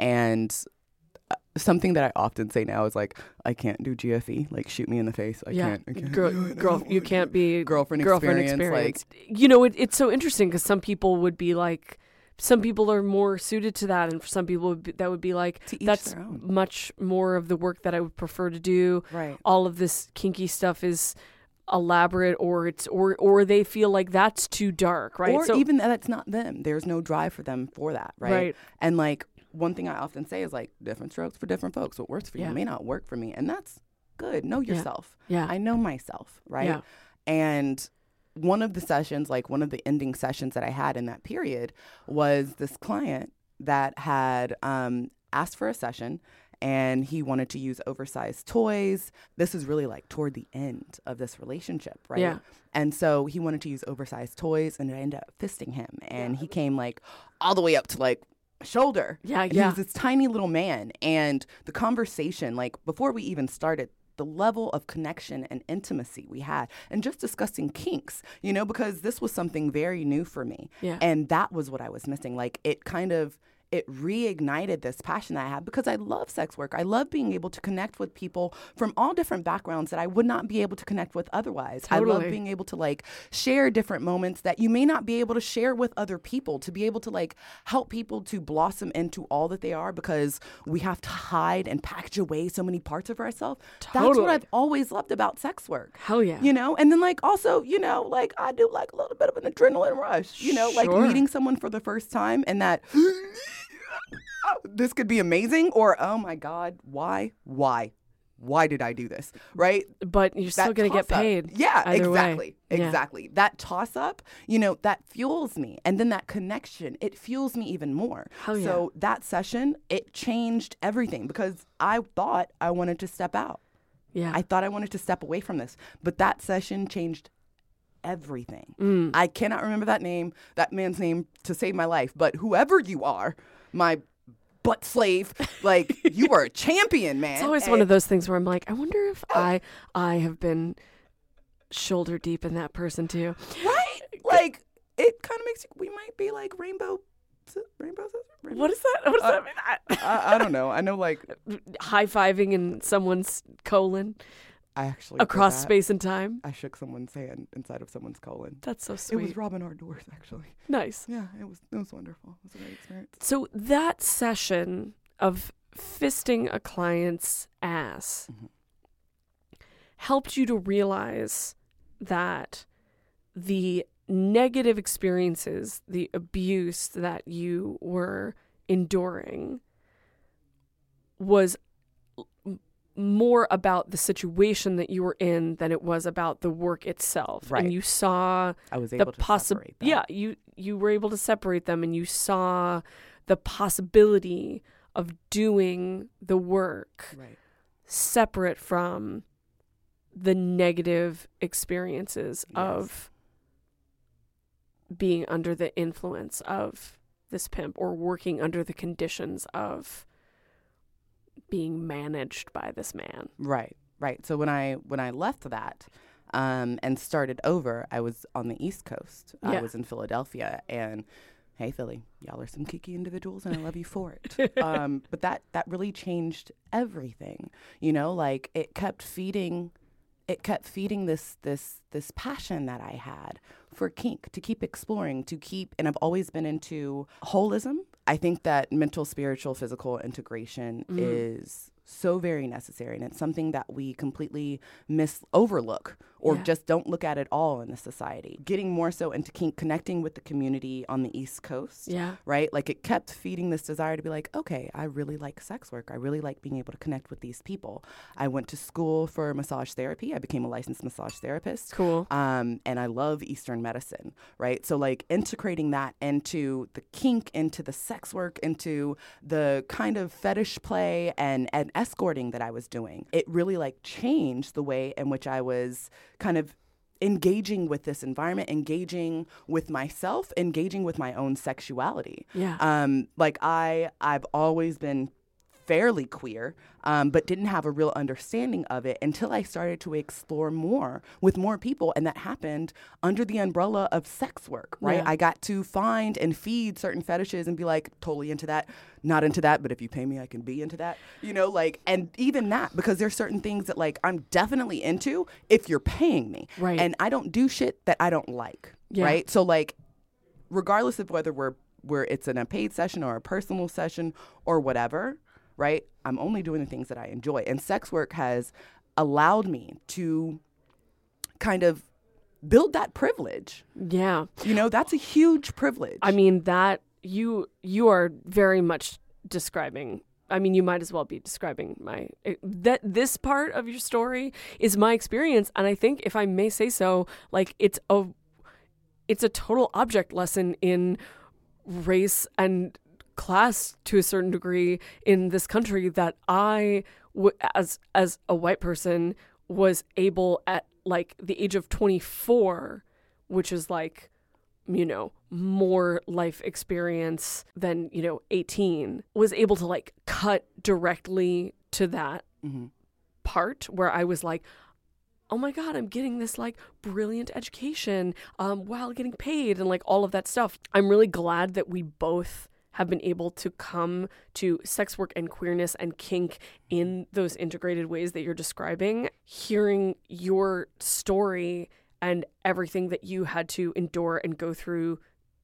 And uh, something that I often say now is like, I can't do G F E. Like, shoot me in the face. I yeah. can't. I can't girl, do it. girl, you can't be girlfriend, girlfriend experience. experience. Like, you know, it, it's so interesting because some people would be like, some people are more suited to that, and for some people would be, that would be like, to each that's their own. much more of the work that I would prefer to do. Right. All of this kinky stuff is elaborate, or it's or or they feel like that's too dark, right? Or so, even that it's not them. There's no drive for them for that, right? Right. And like one thing I often say is like, different strokes for different folks. What works for Yeah. you may not work for me, and that's good. Know yourself. Yeah. I know myself, right? Yeah. And one of the sessions, like one of the ending sessions that I had in that period, was this client that had um, asked for a session. And he wanted to use oversized toys. This is really like toward the end of this relationship, right? Yeah. And so he wanted to use oversized toys, and I ended up fisting him. And he came like all the way up to like my shoulder. Yeah, and yeah. He was this tiny little man. And the conversation, like before we even started, the level of connection and intimacy we had, and just discussing kinks, you know, because this was something very new for me. Yeah. And that was what I was missing. Like it kind of, it reignited this passion that I have, because I love sex work. I love being able to connect with people from all different backgrounds that I would not be able to connect with otherwise. Totally. I love being able to like share different moments that you may not be able to share with other people, to be able to like help people to blossom into all that they are, because we have to hide and package away so many parts of ourselves. That's Totally. what I've always loved about sex work. Hell yeah. You know, and then like also, you know, like I do like a little bit of an adrenaline rush, you know, like Sure. meeting someone for the first time, and that oh, this could be amazing, or oh my God, why, why, why did I do this? Right? But you're still That going to get toss-up. paid. Yeah, either exactly. way. Yeah. Exactly. That toss up, you know, that fuels me. And then that connection, it fuels me even more. Hell yeah. So that session, it changed everything, because I thought I wanted to step out. Yeah. I thought I wanted to step away from this. But that session changed everything. Mm. I cannot remember that name, that man's name, to save my life. But whoever you are, my butt slave, like you are a champion, man. It's always And one of those things where I'm like, I wonder if I I have been shoulder deep in that person too. right? Like it kind of makes you, we might be like rainbow, rainbow, rainbow. What is that? What does Uh, that mean? I, I, I don't know. I know like high fiving in someone's colon I actually did across that. space and time. I shook someone's hand inside of someone's colon. That's so It sweet. was Robin R. Doors, actually. Nice. Yeah, it was. It was wonderful. It was a great experience. So that session of fisting a client's ass Mhm. helped you to realize that the negative experiences, the abuse that you were enduring was more about the situation that you were in than it was about the work itself. Right. And you saw I was the able to possi- separate them. Yeah, you you were able to separate them, and you saw the possibility of doing the work Right. separate from the negative experiences Yes. of being under the influence of this pimp or working under the conditions of being managed by this man. Right, right. So when I when I left that um, and started over, I was on the East Coast. Yeah. I was in Philadelphia, and hey, Philly, y'all are some kiki individuals, and I love you for it. um, but that that really changed everything. You know, like it kept feeding, it kept feeding this this this passion that I had for kink, to keep exploring, to keep, and I've always been into holism. I think that mental, spiritual, physical integration Mm. is so very necessary, and it's something that we completely miss, overlook, or Yeah. just don't look at at all in the society. Getting more so into kink, connecting with the community on the East Coast, Yeah. right? Like it kept feeding this desire to be like, okay, I really like sex work. I really like being able to connect with these people. I went to school for massage therapy. I became a licensed massage therapist. Cool. Um, and I love Eastern medicine, right? So like integrating that into the kink, into the sex work, into the kind of fetish play and, and escorting that I was doing, it really like changed the way in which I was kind of engaging with this environment, engaging with myself, engaging with my own sexuality. Yeah. Um, like I, I've always been fairly queer, um, but didn't have a real understanding of it until I started to explore more with more people. And that happened under the umbrella of sex work, right? Yeah. I got to find and feed certain fetishes and be like, totally into that, not into that, but if you pay me, I can be into that, you know, like, and even that, because there's certain things that like I'm definitely into if you're paying me. Right. And I don't do shit that I don't like, Yeah. right? So like, regardless of whether we're where it's in a paid session or a personal session or whatever, right? I'm only doing the things that I enjoy. And sex work has allowed me to kind of build that privilege. Yeah. You know, that's a huge privilege. I mean, that you you are very much describing. I mean, you might as well be describing my that this part of your story is my experience, and I think, if I may say so, like it's a it's a total object lesson in race and class to a certain degree in this country that I, w- as as a white person, was able at like the age of twenty-four, which is like, you know, more life experience than, you know, eighteen, was able to like cut directly to that Mhm. part where I was like, oh my God, I'm getting this like brilliant education um, while getting paid and like all of that stuff. I'm really glad that we both have been able to come to sex work and queerness and kink in those integrated ways that you're describing. Hearing your story and everything that you had to endure and go through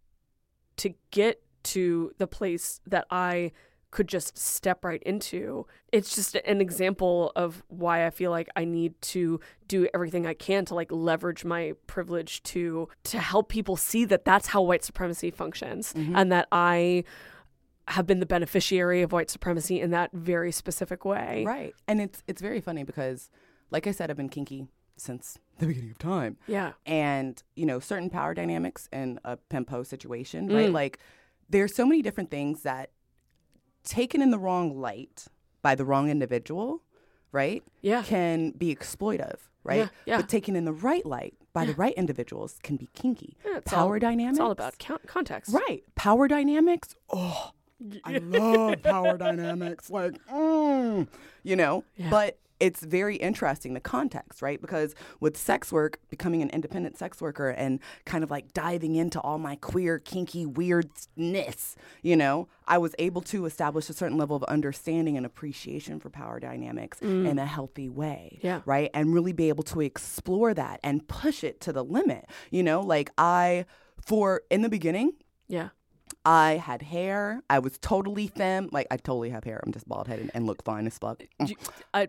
to get to the place that I could just step right into. It's just an example of why I feel like I need to do everything I can to like leverage my privilege to to help people see that that's how white supremacy functions, Mm-hmm. and that I have been the beneficiary of white supremacy in that very specific way. Right. And it's it's very funny because, like I said, I've been kinky since the beginning of time. Yeah. And, you know, certain power dynamics in a pimpo situation, right? Mm. Like, there's so many different things that, taken in the wrong light by the wrong individual, right, Yeah. can be exploitive, right? Yeah, yeah. But taken in the right light by the right individuals can be kinky. Yeah, it's Power all, dynamics. It's all about count- context. Right. Power dynamics. Oh, I love power dynamics. Like, mm, you know, Yeah. but it's very interesting, the context, right? Because with sex work, becoming an independent sex worker and kind of like diving into all my queer, kinky, weirdness, you know, I was able to establish a certain level of understanding and appreciation for power dynamics in a healthy way, Yeah. right? And really be able to explore that and push it to the limit, you know? Like I, for, in the beginning, Yeah. I had hair. I was totally femme. Like, I totally have hair. I'm just bald headed and look fine as fuck. Do- I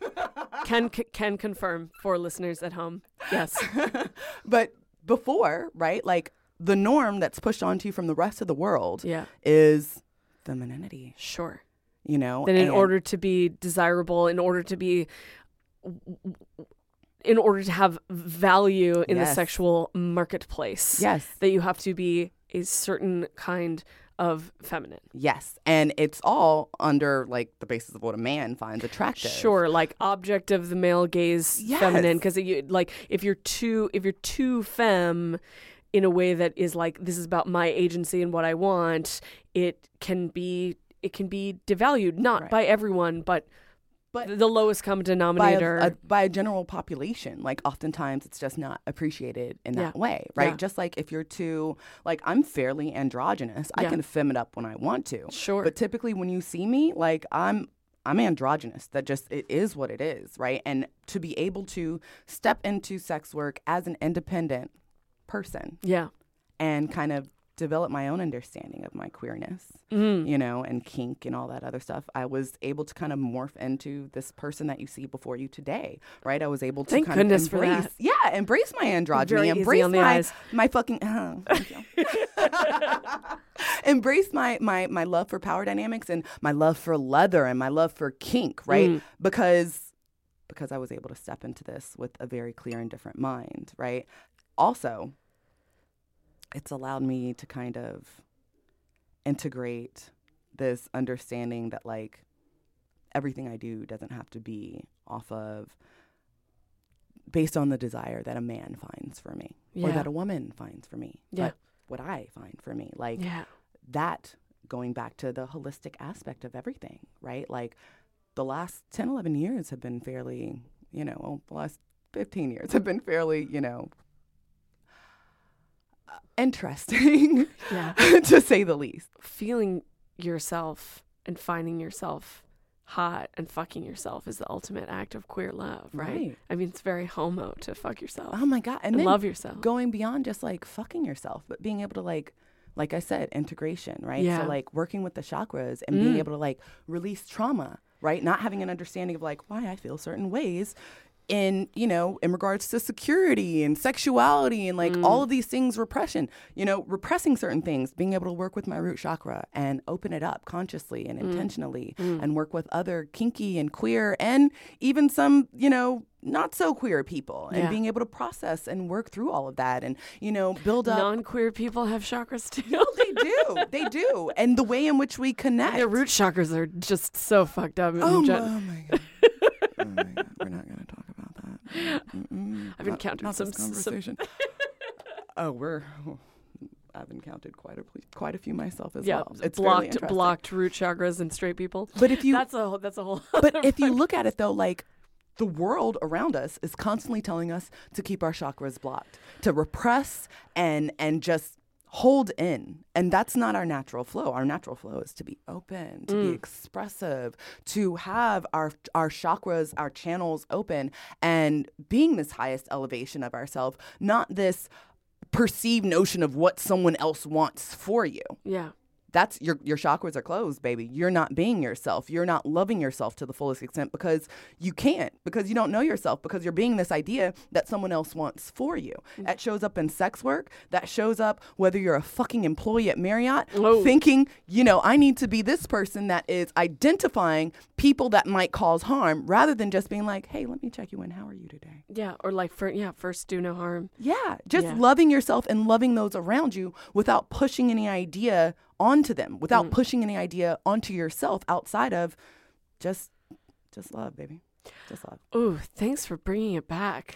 can can confirm for listeners at home. Yes. But before, right, like the norm that's pushed onto you from the rest of the world Yeah. is femininity. Sure. you know? That in and order to be desirable, in order to be, in order to have value in Yes. the sexual marketplace, Yes. that you have to be a certain kind of feminine. Yes. And it's all under like the basis of what a man finds attractive. Sure, like object of the male gaze, Yes. feminine. Because like if you're too, if you're too femme, in a way that is like, this is about my agency and what I want, it can be it can be devalued, not Right. by everyone, but But the lowest common by denominator. a, a, by a general population. Like oftentimes it's just not appreciated in that Yeah. way, right? Yeah. Just like if you're too, like I'm fairly androgynous. I Yeah. can fem it up when I want to. Sure. But typically when you see me, like I'm I'm androgynous. That just, it is what it is, right? And to be able to step into sex work as an independent person yeah. and kind of develop my own understanding of my queerness, Mm. you know, and kink and all that other stuff, I was able to kind of morph into this person that you see before you today, right? I was able to Thank kind goodness of for embrace, that. yeah, embrace my androgyny, Very easy embrace on the my eyes. my fucking, oh, thank you. embrace my my my love for power dynamics and my love for leather and my love for kink, right? Mm. Because because I was able to step into this with a very clear and different mind, right? Also, it's allowed me to kind of integrate this understanding that like everything I do doesn't have to be off of based on the desire that a man finds for me or Yeah. that a woman finds for me, Yeah. but what I find for me. Like Yeah. that going back to the holistic aspect of everything, right? Like the last ten, eleven years have been fairly, you know, well, the last fifteen years have been fairly, you know, uh, interesting, Yeah. to say the least. Feeling yourself and finding yourself hot and fucking yourself is the ultimate act of queer love, right? Right. I mean, it's very homo to fuck yourself Oh my God. And, and then love yourself. going beyond just like fucking yourself, but being able to like, like I said, integration, right? Yeah. So like working with the chakras and being able to like release trauma, right? Not having an understanding of like why I feel certain ways in, you know, in regards to security and sexuality and like all of these things, repression, you know, repressing certain things, being able to work with my root chakra and open it up consciously and intentionally and work with other kinky and queer and even some, you know, not so queer people and Yeah. being able to process and work through all of that and, you know, build up. Non-queer people have chakras too. they do. They do. And the way in which we connect. Their root chakras are just so fucked up. in Oh, gen- my, oh my God. Oh my God. We're not going to talk about that. Mm-mm. I've Not- encountered not some- this some- conversation. oh, we're. I've encountered quite a quite a few myself as yeah, well. It's fairly blocked interesting. blocked root chakras and straight people. But if you that's a that's a whole. But if you look at it though, like the world around us is constantly telling us to keep our chakras blocked, to repress and and just hold in. And that's not our natural flow. Our natural flow is to be open, to be expressive, to have our our chakras, our channels open and being this highest elevation of ourselves, not this perceived notion of what someone else wants for you. yeah. That's your your chakras are closed, baby. You're not being yourself. You're not loving yourself to the fullest extent because you can't, because you don't know yourself, because you're being this idea that someone else wants for you. That shows up in sex work. That shows up whether you're a fucking employee at Marriott Oh. thinking, you know, I need to be this person that is identifying people that might cause harm rather than just being like, hey, let me check you in. How are you today? Yeah, or like for yeah, first do no harm. Yeah, just Yeah. loving yourself and loving those around you without pushing any idea onto them, without Mm. pushing any idea onto yourself outside of just just love, baby. Just love. Ooh, thanks for bringing it back.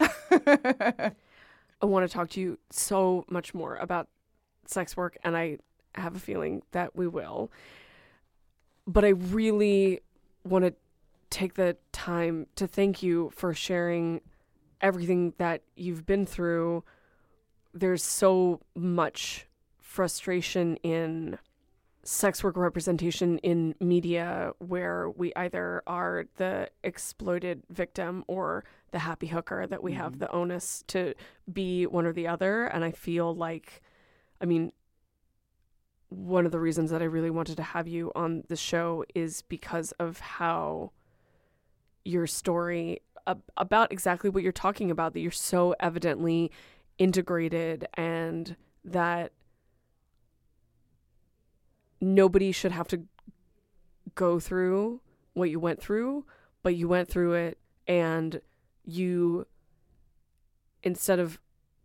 I want to talk to you so much more about sex work, and I have a feeling that we will. But I really want to take the time to thank you for sharing everything that you've been through. There's so much frustration in sex work representation in media where we either are the exploited victim or the happy hooker, that we Mm-hmm. have the onus to be one or the other. And I feel like, I mean, one of the reasons that I really wanted to have you on the show is because of how your story ab- about exactly what you're talking about, that you're so evidently integrated and that nobody should have to go through what you went through, but you went through it and you, instead of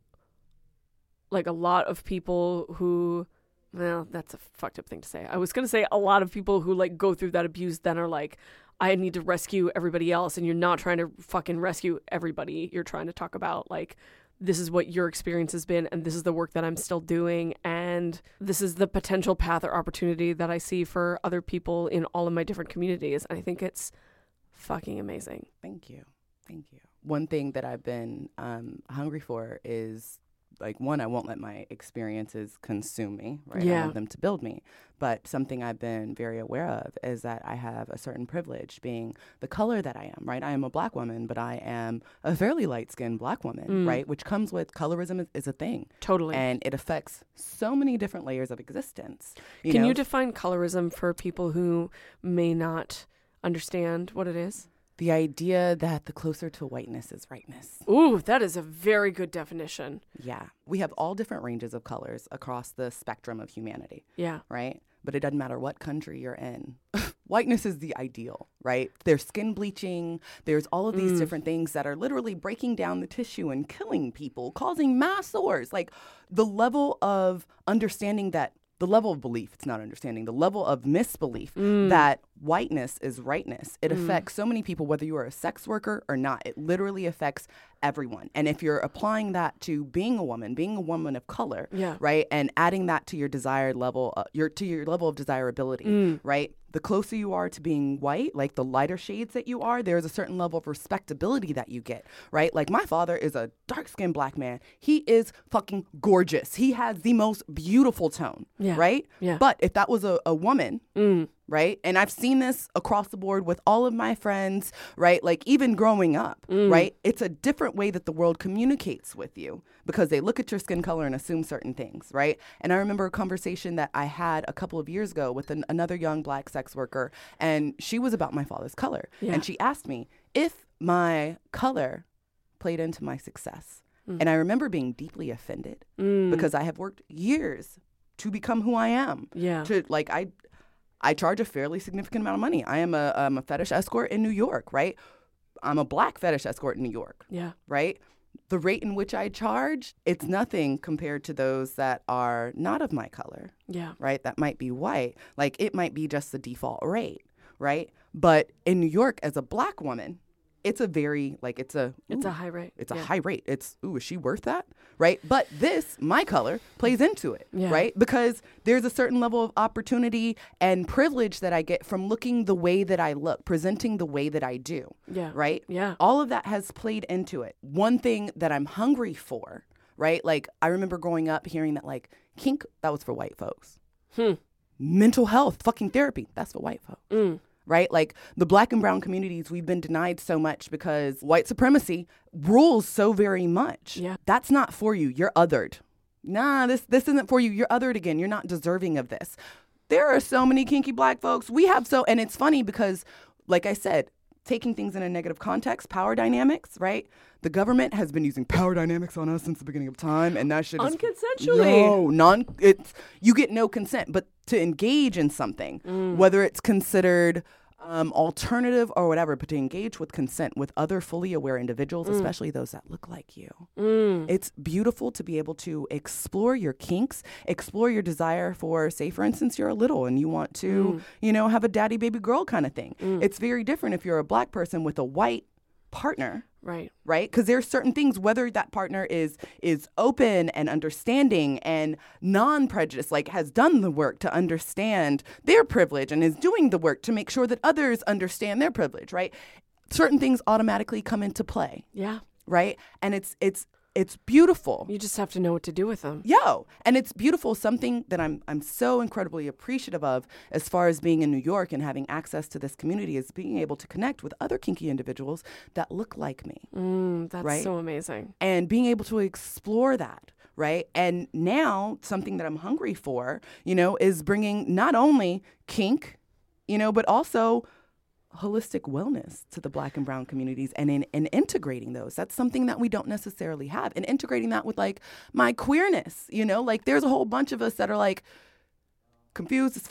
like a lot of people who, well, that's a fucked up thing to say. I was going to say a lot of people who like go through that abuse then are like, I need to rescue everybody else. And you're not trying to fucking rescue everybody. You're trying to talk about like, this is what your experience has been, and this is the work that I'm still doing, and this is the potential path or opportunity that I see for other people in all of my different communities. And I think it's fucking amazing. Thank you. Thank you. One thing that I've been um, hungry for is, like, one, I won't let my experiences consume me, right? Yeah. I want them to build me. But something I've been very aware of is that I have a certain privilege being the color that I am, right? I am a black woman, but I am a fairly light-skinned black woman, Mm. right? Which comes with colorism is, is a thing. Totally. And it affects so many different layers of existence. You Can know? you define colorism for people who may not understand what it is? The idea that the closer to whiteness is rightness. Ooh, that is a very good definition. Yeah. We have all different ranges of colors across the spectrum of humanity. Yeah. Right? But it doesn't matter what country you're in. Whiteness is the ideal, right? There's skin bleaching. There's all of these Mm. different things that are literally breaking down the tissue and killing people, causing mass sores. Like the level of understanding that, the level of belief, it's not understanding, the level of misbelief Mm. that whiteness is rightness. It Mm. affects so many people, whether you are a sex worker or not. It literally affects everyone. And if you're applying that to being a woman, being a woman of color, Yeah. right, and adding that to your desired level, uh, your to your level of desirability, Mm. right? The closer you are to being white, like the lighter shades that you are, there's a certain level of respectability that you get, right? Like my father is a dark-skinned black man. He is fucking gorgeous. He has the most beautiful tone, Yeah. right? Yeah. But if that was a, a woman, Mm. right? And I've seen this across the board with all of my friends, right? Like even growing up, Mm. right? It's a different way that the world communicates with you because they look at your skin color and assume certain things, right? And I remember a conversation that I had a couple of years ago with an, another young black sex worker, and she was about my father's color. Yeah. And she asked me if my color played into my success. Mm. And I remember being deeply offended Mm. because I have worked years to become who I am. Yeah. To like I I charge a fairly significant amount of money. I am a, um, a fetish escort in New York, right? I'm a black fetish escort in New York, Yeah. right? The rate in which I charge, it's nothing compared to those that are not of my color, Yeah. right? That might be white. Like it might be just the default rate, right? But in New York, as a black woman, it's a very, like it's a, It's ooh, a high rate. it's a Yeah. high rate. It's, ooh, is she worth that? Right? But this, my color, plays into it, Yeah. right? Because there's a certain level of opportunity and privilege that I get from looking the way that I look, presenting the way that I do, Yeah. right? Yeah. All of that has played into it. One thing that I'm hungry for, right? Like, I remember growing up hearing that, like, kink, that was for white folks. Hmm. Mental health, fucking therapy, that's for white folks. Mm. Right? Like the black and brown communities, we've been denied so much because white supremacy rules so very much. Yeah. That's not for you. You're othered. Nah, this this isn't for you. You're othered again. You're not deserving of this. There are so many kinky black folks. We have so, and it's funny because, like I said, taking things in a negative context, power dynamics, right? The government has been using power dynamics on us since the beginning of time, and that shit is Unconsensually. no non. It's you get no consent, but to engage in something, Mm. whether it's considered um, alternative or whatever, but to engage with consent with other fully aware individuals, Mm. especially those that look like you. Mm. It's beautiful to be able to explore your kinks, explore your desire for, say, for instance, you're a little and you want to, Mm. you know, have a daddy baby girl kind of thing. Mm. It's very different if you're a black person with a white partner. Right. Right? Because there's certain things, whether that partner is is open and understanding and non-prejudiced, like has done the work to understand their privilege and is doing the work to make sure that others understand their privilege, right? Certain things automatically come into play, Yeah. right? And it's it's it's beautiful. You just have to know what to do with them. Yo, and it's beautiful. Something that I'm I'm so incredibly appreciative of as far as being in New York and having access to this community is being able to connect with other kinky individuals that look like me. Mm, that's Right? so amazing. And being able to explore that, right? And now something that I'm hungry for, you know, is bringing not only kink, you know, but also holistic wellness to the black and brown communities and in and integrating those. That's something that we don't necessarily have. And integrating that with like my queerness, you know, like there's a whole bunch of us that are like confused as fuck.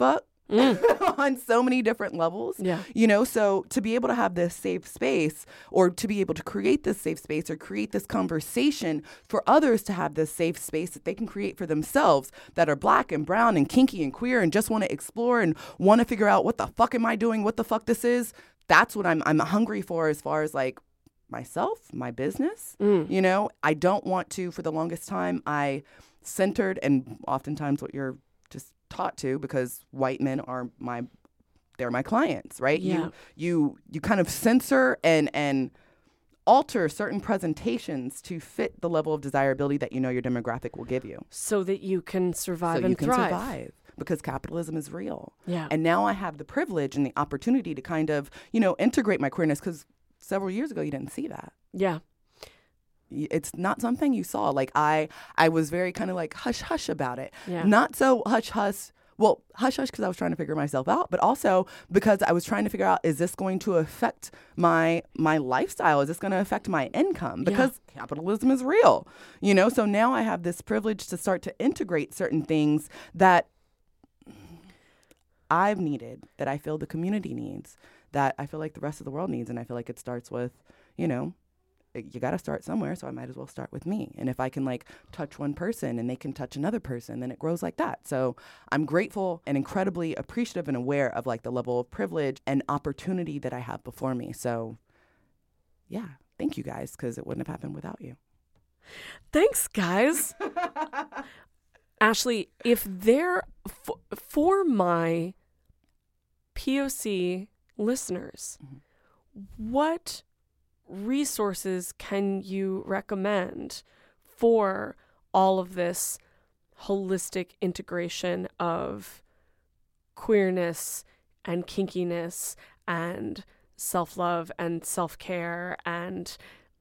Mm. on so many different levels. Yeah. You know, so to be able to have this safe space, or to be able to create this safe space, or create this conversation for others to have this safe space that they can create for themselves, that are black and brown and kinky and queer and just want to explore and want to figure out, what the fuck am I doing? What the fuck this is? That's what I'm I'm hungry for, as far as like myself, my business. Mm. You know, I don't want to, for the longest time, I centered, and oftentimes what you're just taught to, because white men are my, they're my clients, right? Yeah. You you you kind of censor and and alter certain presentations to fit the level of desirability that you know your demographic will give you. So that you can survive so and you can thrive. survive. Because capitalism is real. Yeah. And now I have the privilege and the opportunity to kind of, you know, integrate my queerness, because several years ago you didn't see that. Yeah. It's not something you saw. Like I I was very kind of like hush hush about it. Yeah. Not so hush hush. Well, hush hush because I was trying to figure myself out, but also because I was trying to figure out, is this going to affect my my lifestyle? Is this going to affect my income? Because yeah. capitalism is real. You know, so now I have this privilege to start to integrate certain things that I've needed, that I feel the community needs, that I feel like the rest of the world needs. And I feel like it starts with, you know, you got to start somewhere. So I might as well start with me. And if I can like touch one person and they can touch another person, then it grows like that. So I'm grateful and incredibly appreciative and aware of like the level of privilege and opportunity that I have before me. So yeah, thank you guys, because it wouldn't have happened without you. Thanks, guys. Ashley, if there, f- for my P O C listeners, mm-hmm. what resources can you recommend for all of this holistic integration of queerness and kinkiness and self-love and self-care and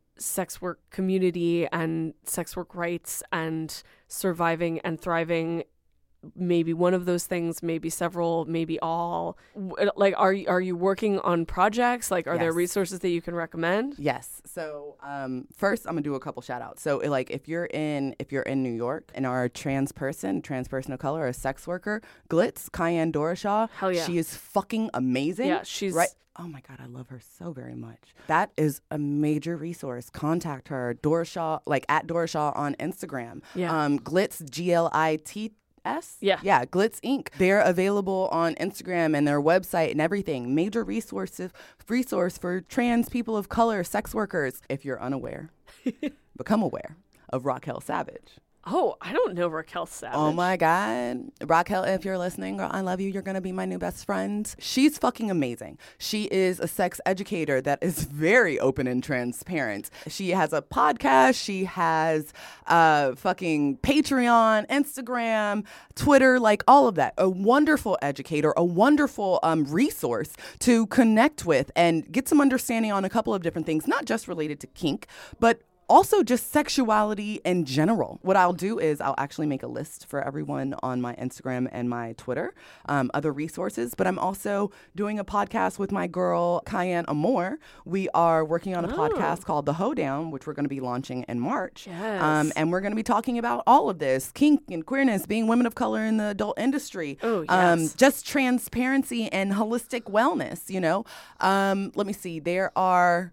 sex work community and sex work rights and surviving and thriving? Maybe one of those things, maybe several, maybe all. Like, are you, are you working on projects? Like, are yes. there resources that you can recommend? Yes. So um, first, I'm gonna do a couple shout outs. So like, if you're in if you're in New York and are a trans person, trans person of color, or a sex worker, Glitz, Cayenne Dorashaw, hell yeah, she is fucking amazing. Yeah, she's right. Oh my God, I love her so very much. That is a major resource. Contact her, Dorashaw, like at Dorashaw on Instagram. Yeah. Um, Glitz, G L I T. S? Yeah. Yeah, Glitz Incorporated. They're available on Instagram and their website and everything. Major resources, resource for trans people of color, sex workers. If you're unaware, become aware of Raquel Savage. Oh, I don't know Raquel Savage. Oh my God. Raquel, if you're listening, girl, I love you. You're going to be my new best friend. She's fucking amazing. She is a sex educator that is very open and transparent. She has a podcast. She has uh, fucking Patreon, Instagram, Twitter, like all of that. A wonderful educator, a wonderful um, resource to connect with and get some understanding on a couple of different things, not just related to kink, but also just sexuality in general. What I'll do is I'll actually make a list for everyone on my Instagram and my Twitter, um, other resources. But I'm also doing a podcast with my girl, Cayenne Amore. We are working on a oh. podcast called The Hoedown, which we're going to be launching in March. Yes. Um, and we're going to be talking about all of this, kink and queerness, being women of color in the adult industry. Oh, yes. Um, just transparency and holistic wellness, you know. Um, let me see. There are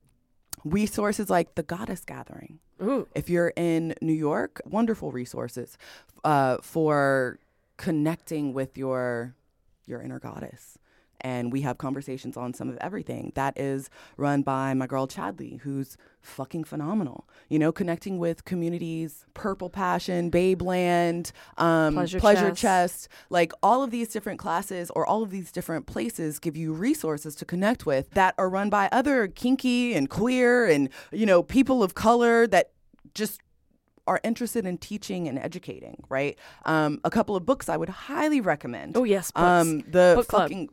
resources like the Goddess Gathering. Ooh. If you're in New York, wonderful resources uh, for connecting with your your inner goddess. And we have conversations on some of everything. That is run by my girl Chadley, who's fucking phenomenal. You know, connecting with communities, Purple Passion, Babeland, um, Pleasure, Pleasure Chest. Chest. Like all of these different classes or all of these different places give you resources to connect with that are run by other kinky and queer and, you know, people of color that just are interested in teaching and educating, right? Um, a couple of books I would highly recommend. Oh, yes, books. Um, the Book club. fucking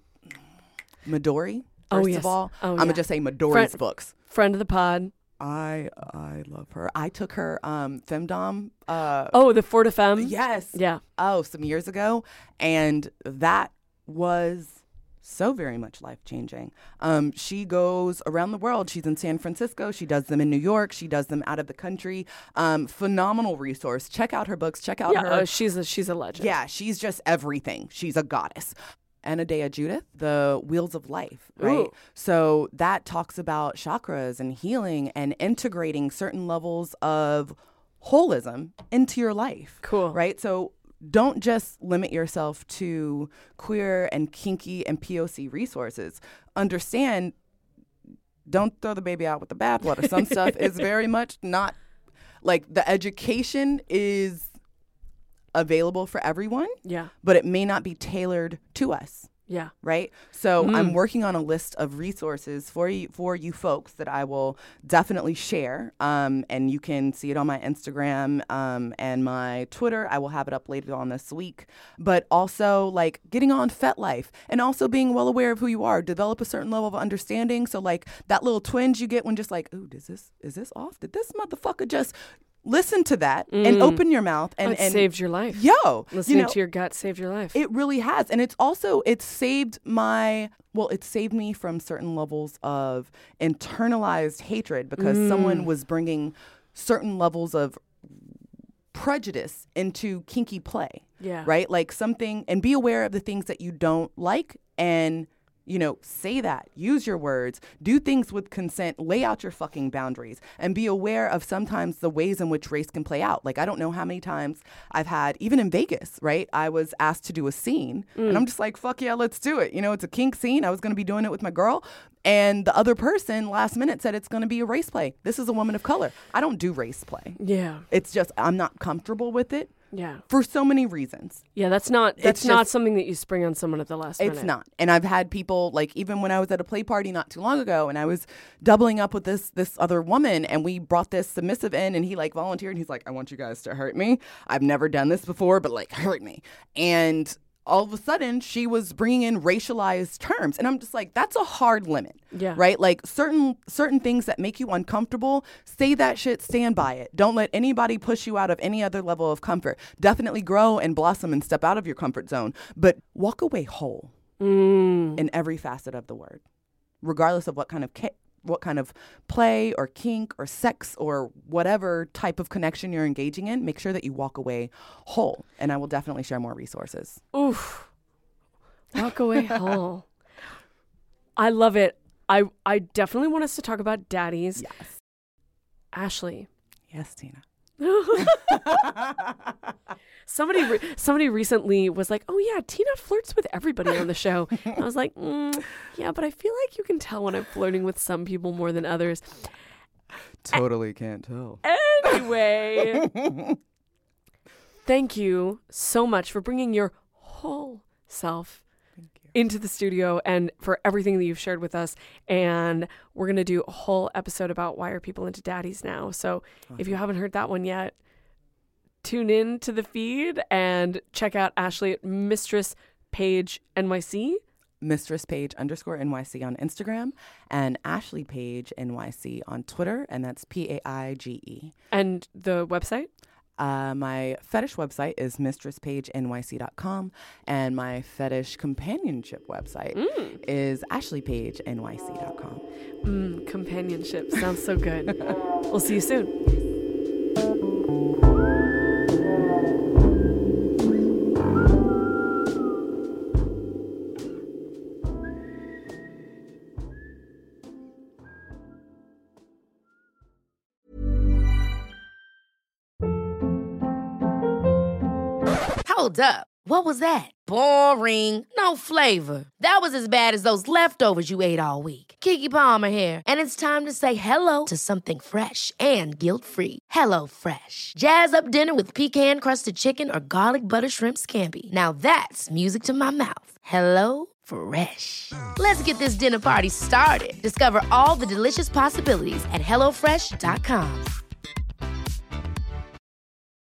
Midori, Oh, first yes. of all. Oh, I'm yeah. going to just say Midori's Friend- books. Friend of the pod. I I love her. I took her um, Femdom. Uh, Oh, the Fort de Femme? yes. Yeah. Oh, some years ago. And that was so very much life-changing. Um, she goes around the world. She's in San Francisco. She does them in New York. She does them out of the country. Um, phenomenal resource. Check out her books. Check out Yeah, her. uh, she's a she's a legend. Yeah, she's just everything. She's a goddess. Anodea Judith, the Wheels of Life, right? Ooh. So that talks about chakras and healing and integrating certain levels of holism into your life. Cool. Right? So don't just limit yourself to queer and kinky and P O C resources. Understand, don't throw the baby out with the bathwater. Some stuff is very much not, like, the education is available for everyone, Yeah. but it may not be tailored to us. Yeah. Right. So Mm. I'm working on a list of resources for you, for you folks that I will definitely share. Um, and you can see it on my Instagram um, and my Twitter. I will have it up later on this week. But also, like, getting on FetLife and also being well aware of who you are. Develop a certain level of understanding. So, like, that little twinge you get when just like, ooh, is this is this off? Did this motherfucker just listen to that and Mm. open your mouth and, Oh, it and saved your life. Yo, Listening you know, to your gut saved your life. it really has. And it's also, it's saved my, well, it saved me from certain levels of internalized hatred because Mm. someone was bringing certain levels of prejudice into kinky play. Yeah. Right? Like something, and be aware of the things that you don't like and, you know, say that, use your words, do things with consent, lay out your fucking boundaries, and be aware of sometimes the ways in which race can play out. Like, I don't know how many times I've had, even in Vegas, right? I was asked to do a scene and I'm just like, fuck yeah, let's do it. You know, it's a kink scene. I was going to be doing it with my girl. And the other person last minute said it's going to be a race play. This is a woman of color. I don't do race play. Yeah. It's just, I'm not comfortable with it. Yeah. For so many reasons. Yeah, that's not that's It's not just- something that you spring on someone at the last minute. It's not. And I've had people, like, even when I was at a play party not too long ago and I was doubling up with this this other woman and we brought this submissive in and he, like, volunteered and he's like, I want you guys to hurt me. I've never done this before, but, like, hurt me. And all of a sudden she was bringing in racialized terms. And I'm just like, that's a hard limit. Yeah. Right? Like, certain certain things that make you uncomfortable, say that shit, stand by it. Don't let anybody push you out of any other level of comfort. Definitely grow and blossom and step out of your comfort zone, but walk away whole Mm. in every facet of the word, regardless of what kind of ca- what kind of play or kink or sex or whatever type of connection you're engaging in. Make sure that you walk away whole, and I will definitely share more resources. Oof. Walk away whole. I love it. I I definitely want us to talk about daddies. Yes. Ashley. Yes, Tina. Somebody re- somebody recently was like, "Oh yeah, Tina flirts with everybody on the show." And I was like, mm, "Yeah, but I feel like you can tell when I'm flirting with some people more than others." Totally can't tell. Anyway, thank you so much for bringing your whole self into the studio and for everything that you've shared with us. And we're going to do a whole episode about why are people into daddies now. So if you haven't heard that one yet, tune in to the feed and check out Ashley at Mistress Page N Y C. Mistress Page underscore N Y C on Instagram and Ashley Page N Y C on Twitter. And that's P A I G E. And the website? Uh, my fetish website is mistress page N Y C dot com, and my fetish companionship website Mm. is ashley page N Y C dot com. Mm, companionship. Sounds so good. We'll see you soon. Hold up. What was that? Boring. No flavor. That was as bad as those leftovers you ate all week. Keke Palmer here, and it's time to say hello to something fresh and guilt-free. Hello Fresh. Jazz up dinner with pecan-crusted chicken or garlic butter shrimp scampi. Now that's music to my mouth. Hello Fresh. Let's get this dinner party started. Discover all the delicious possibilities at hello fresh dot com.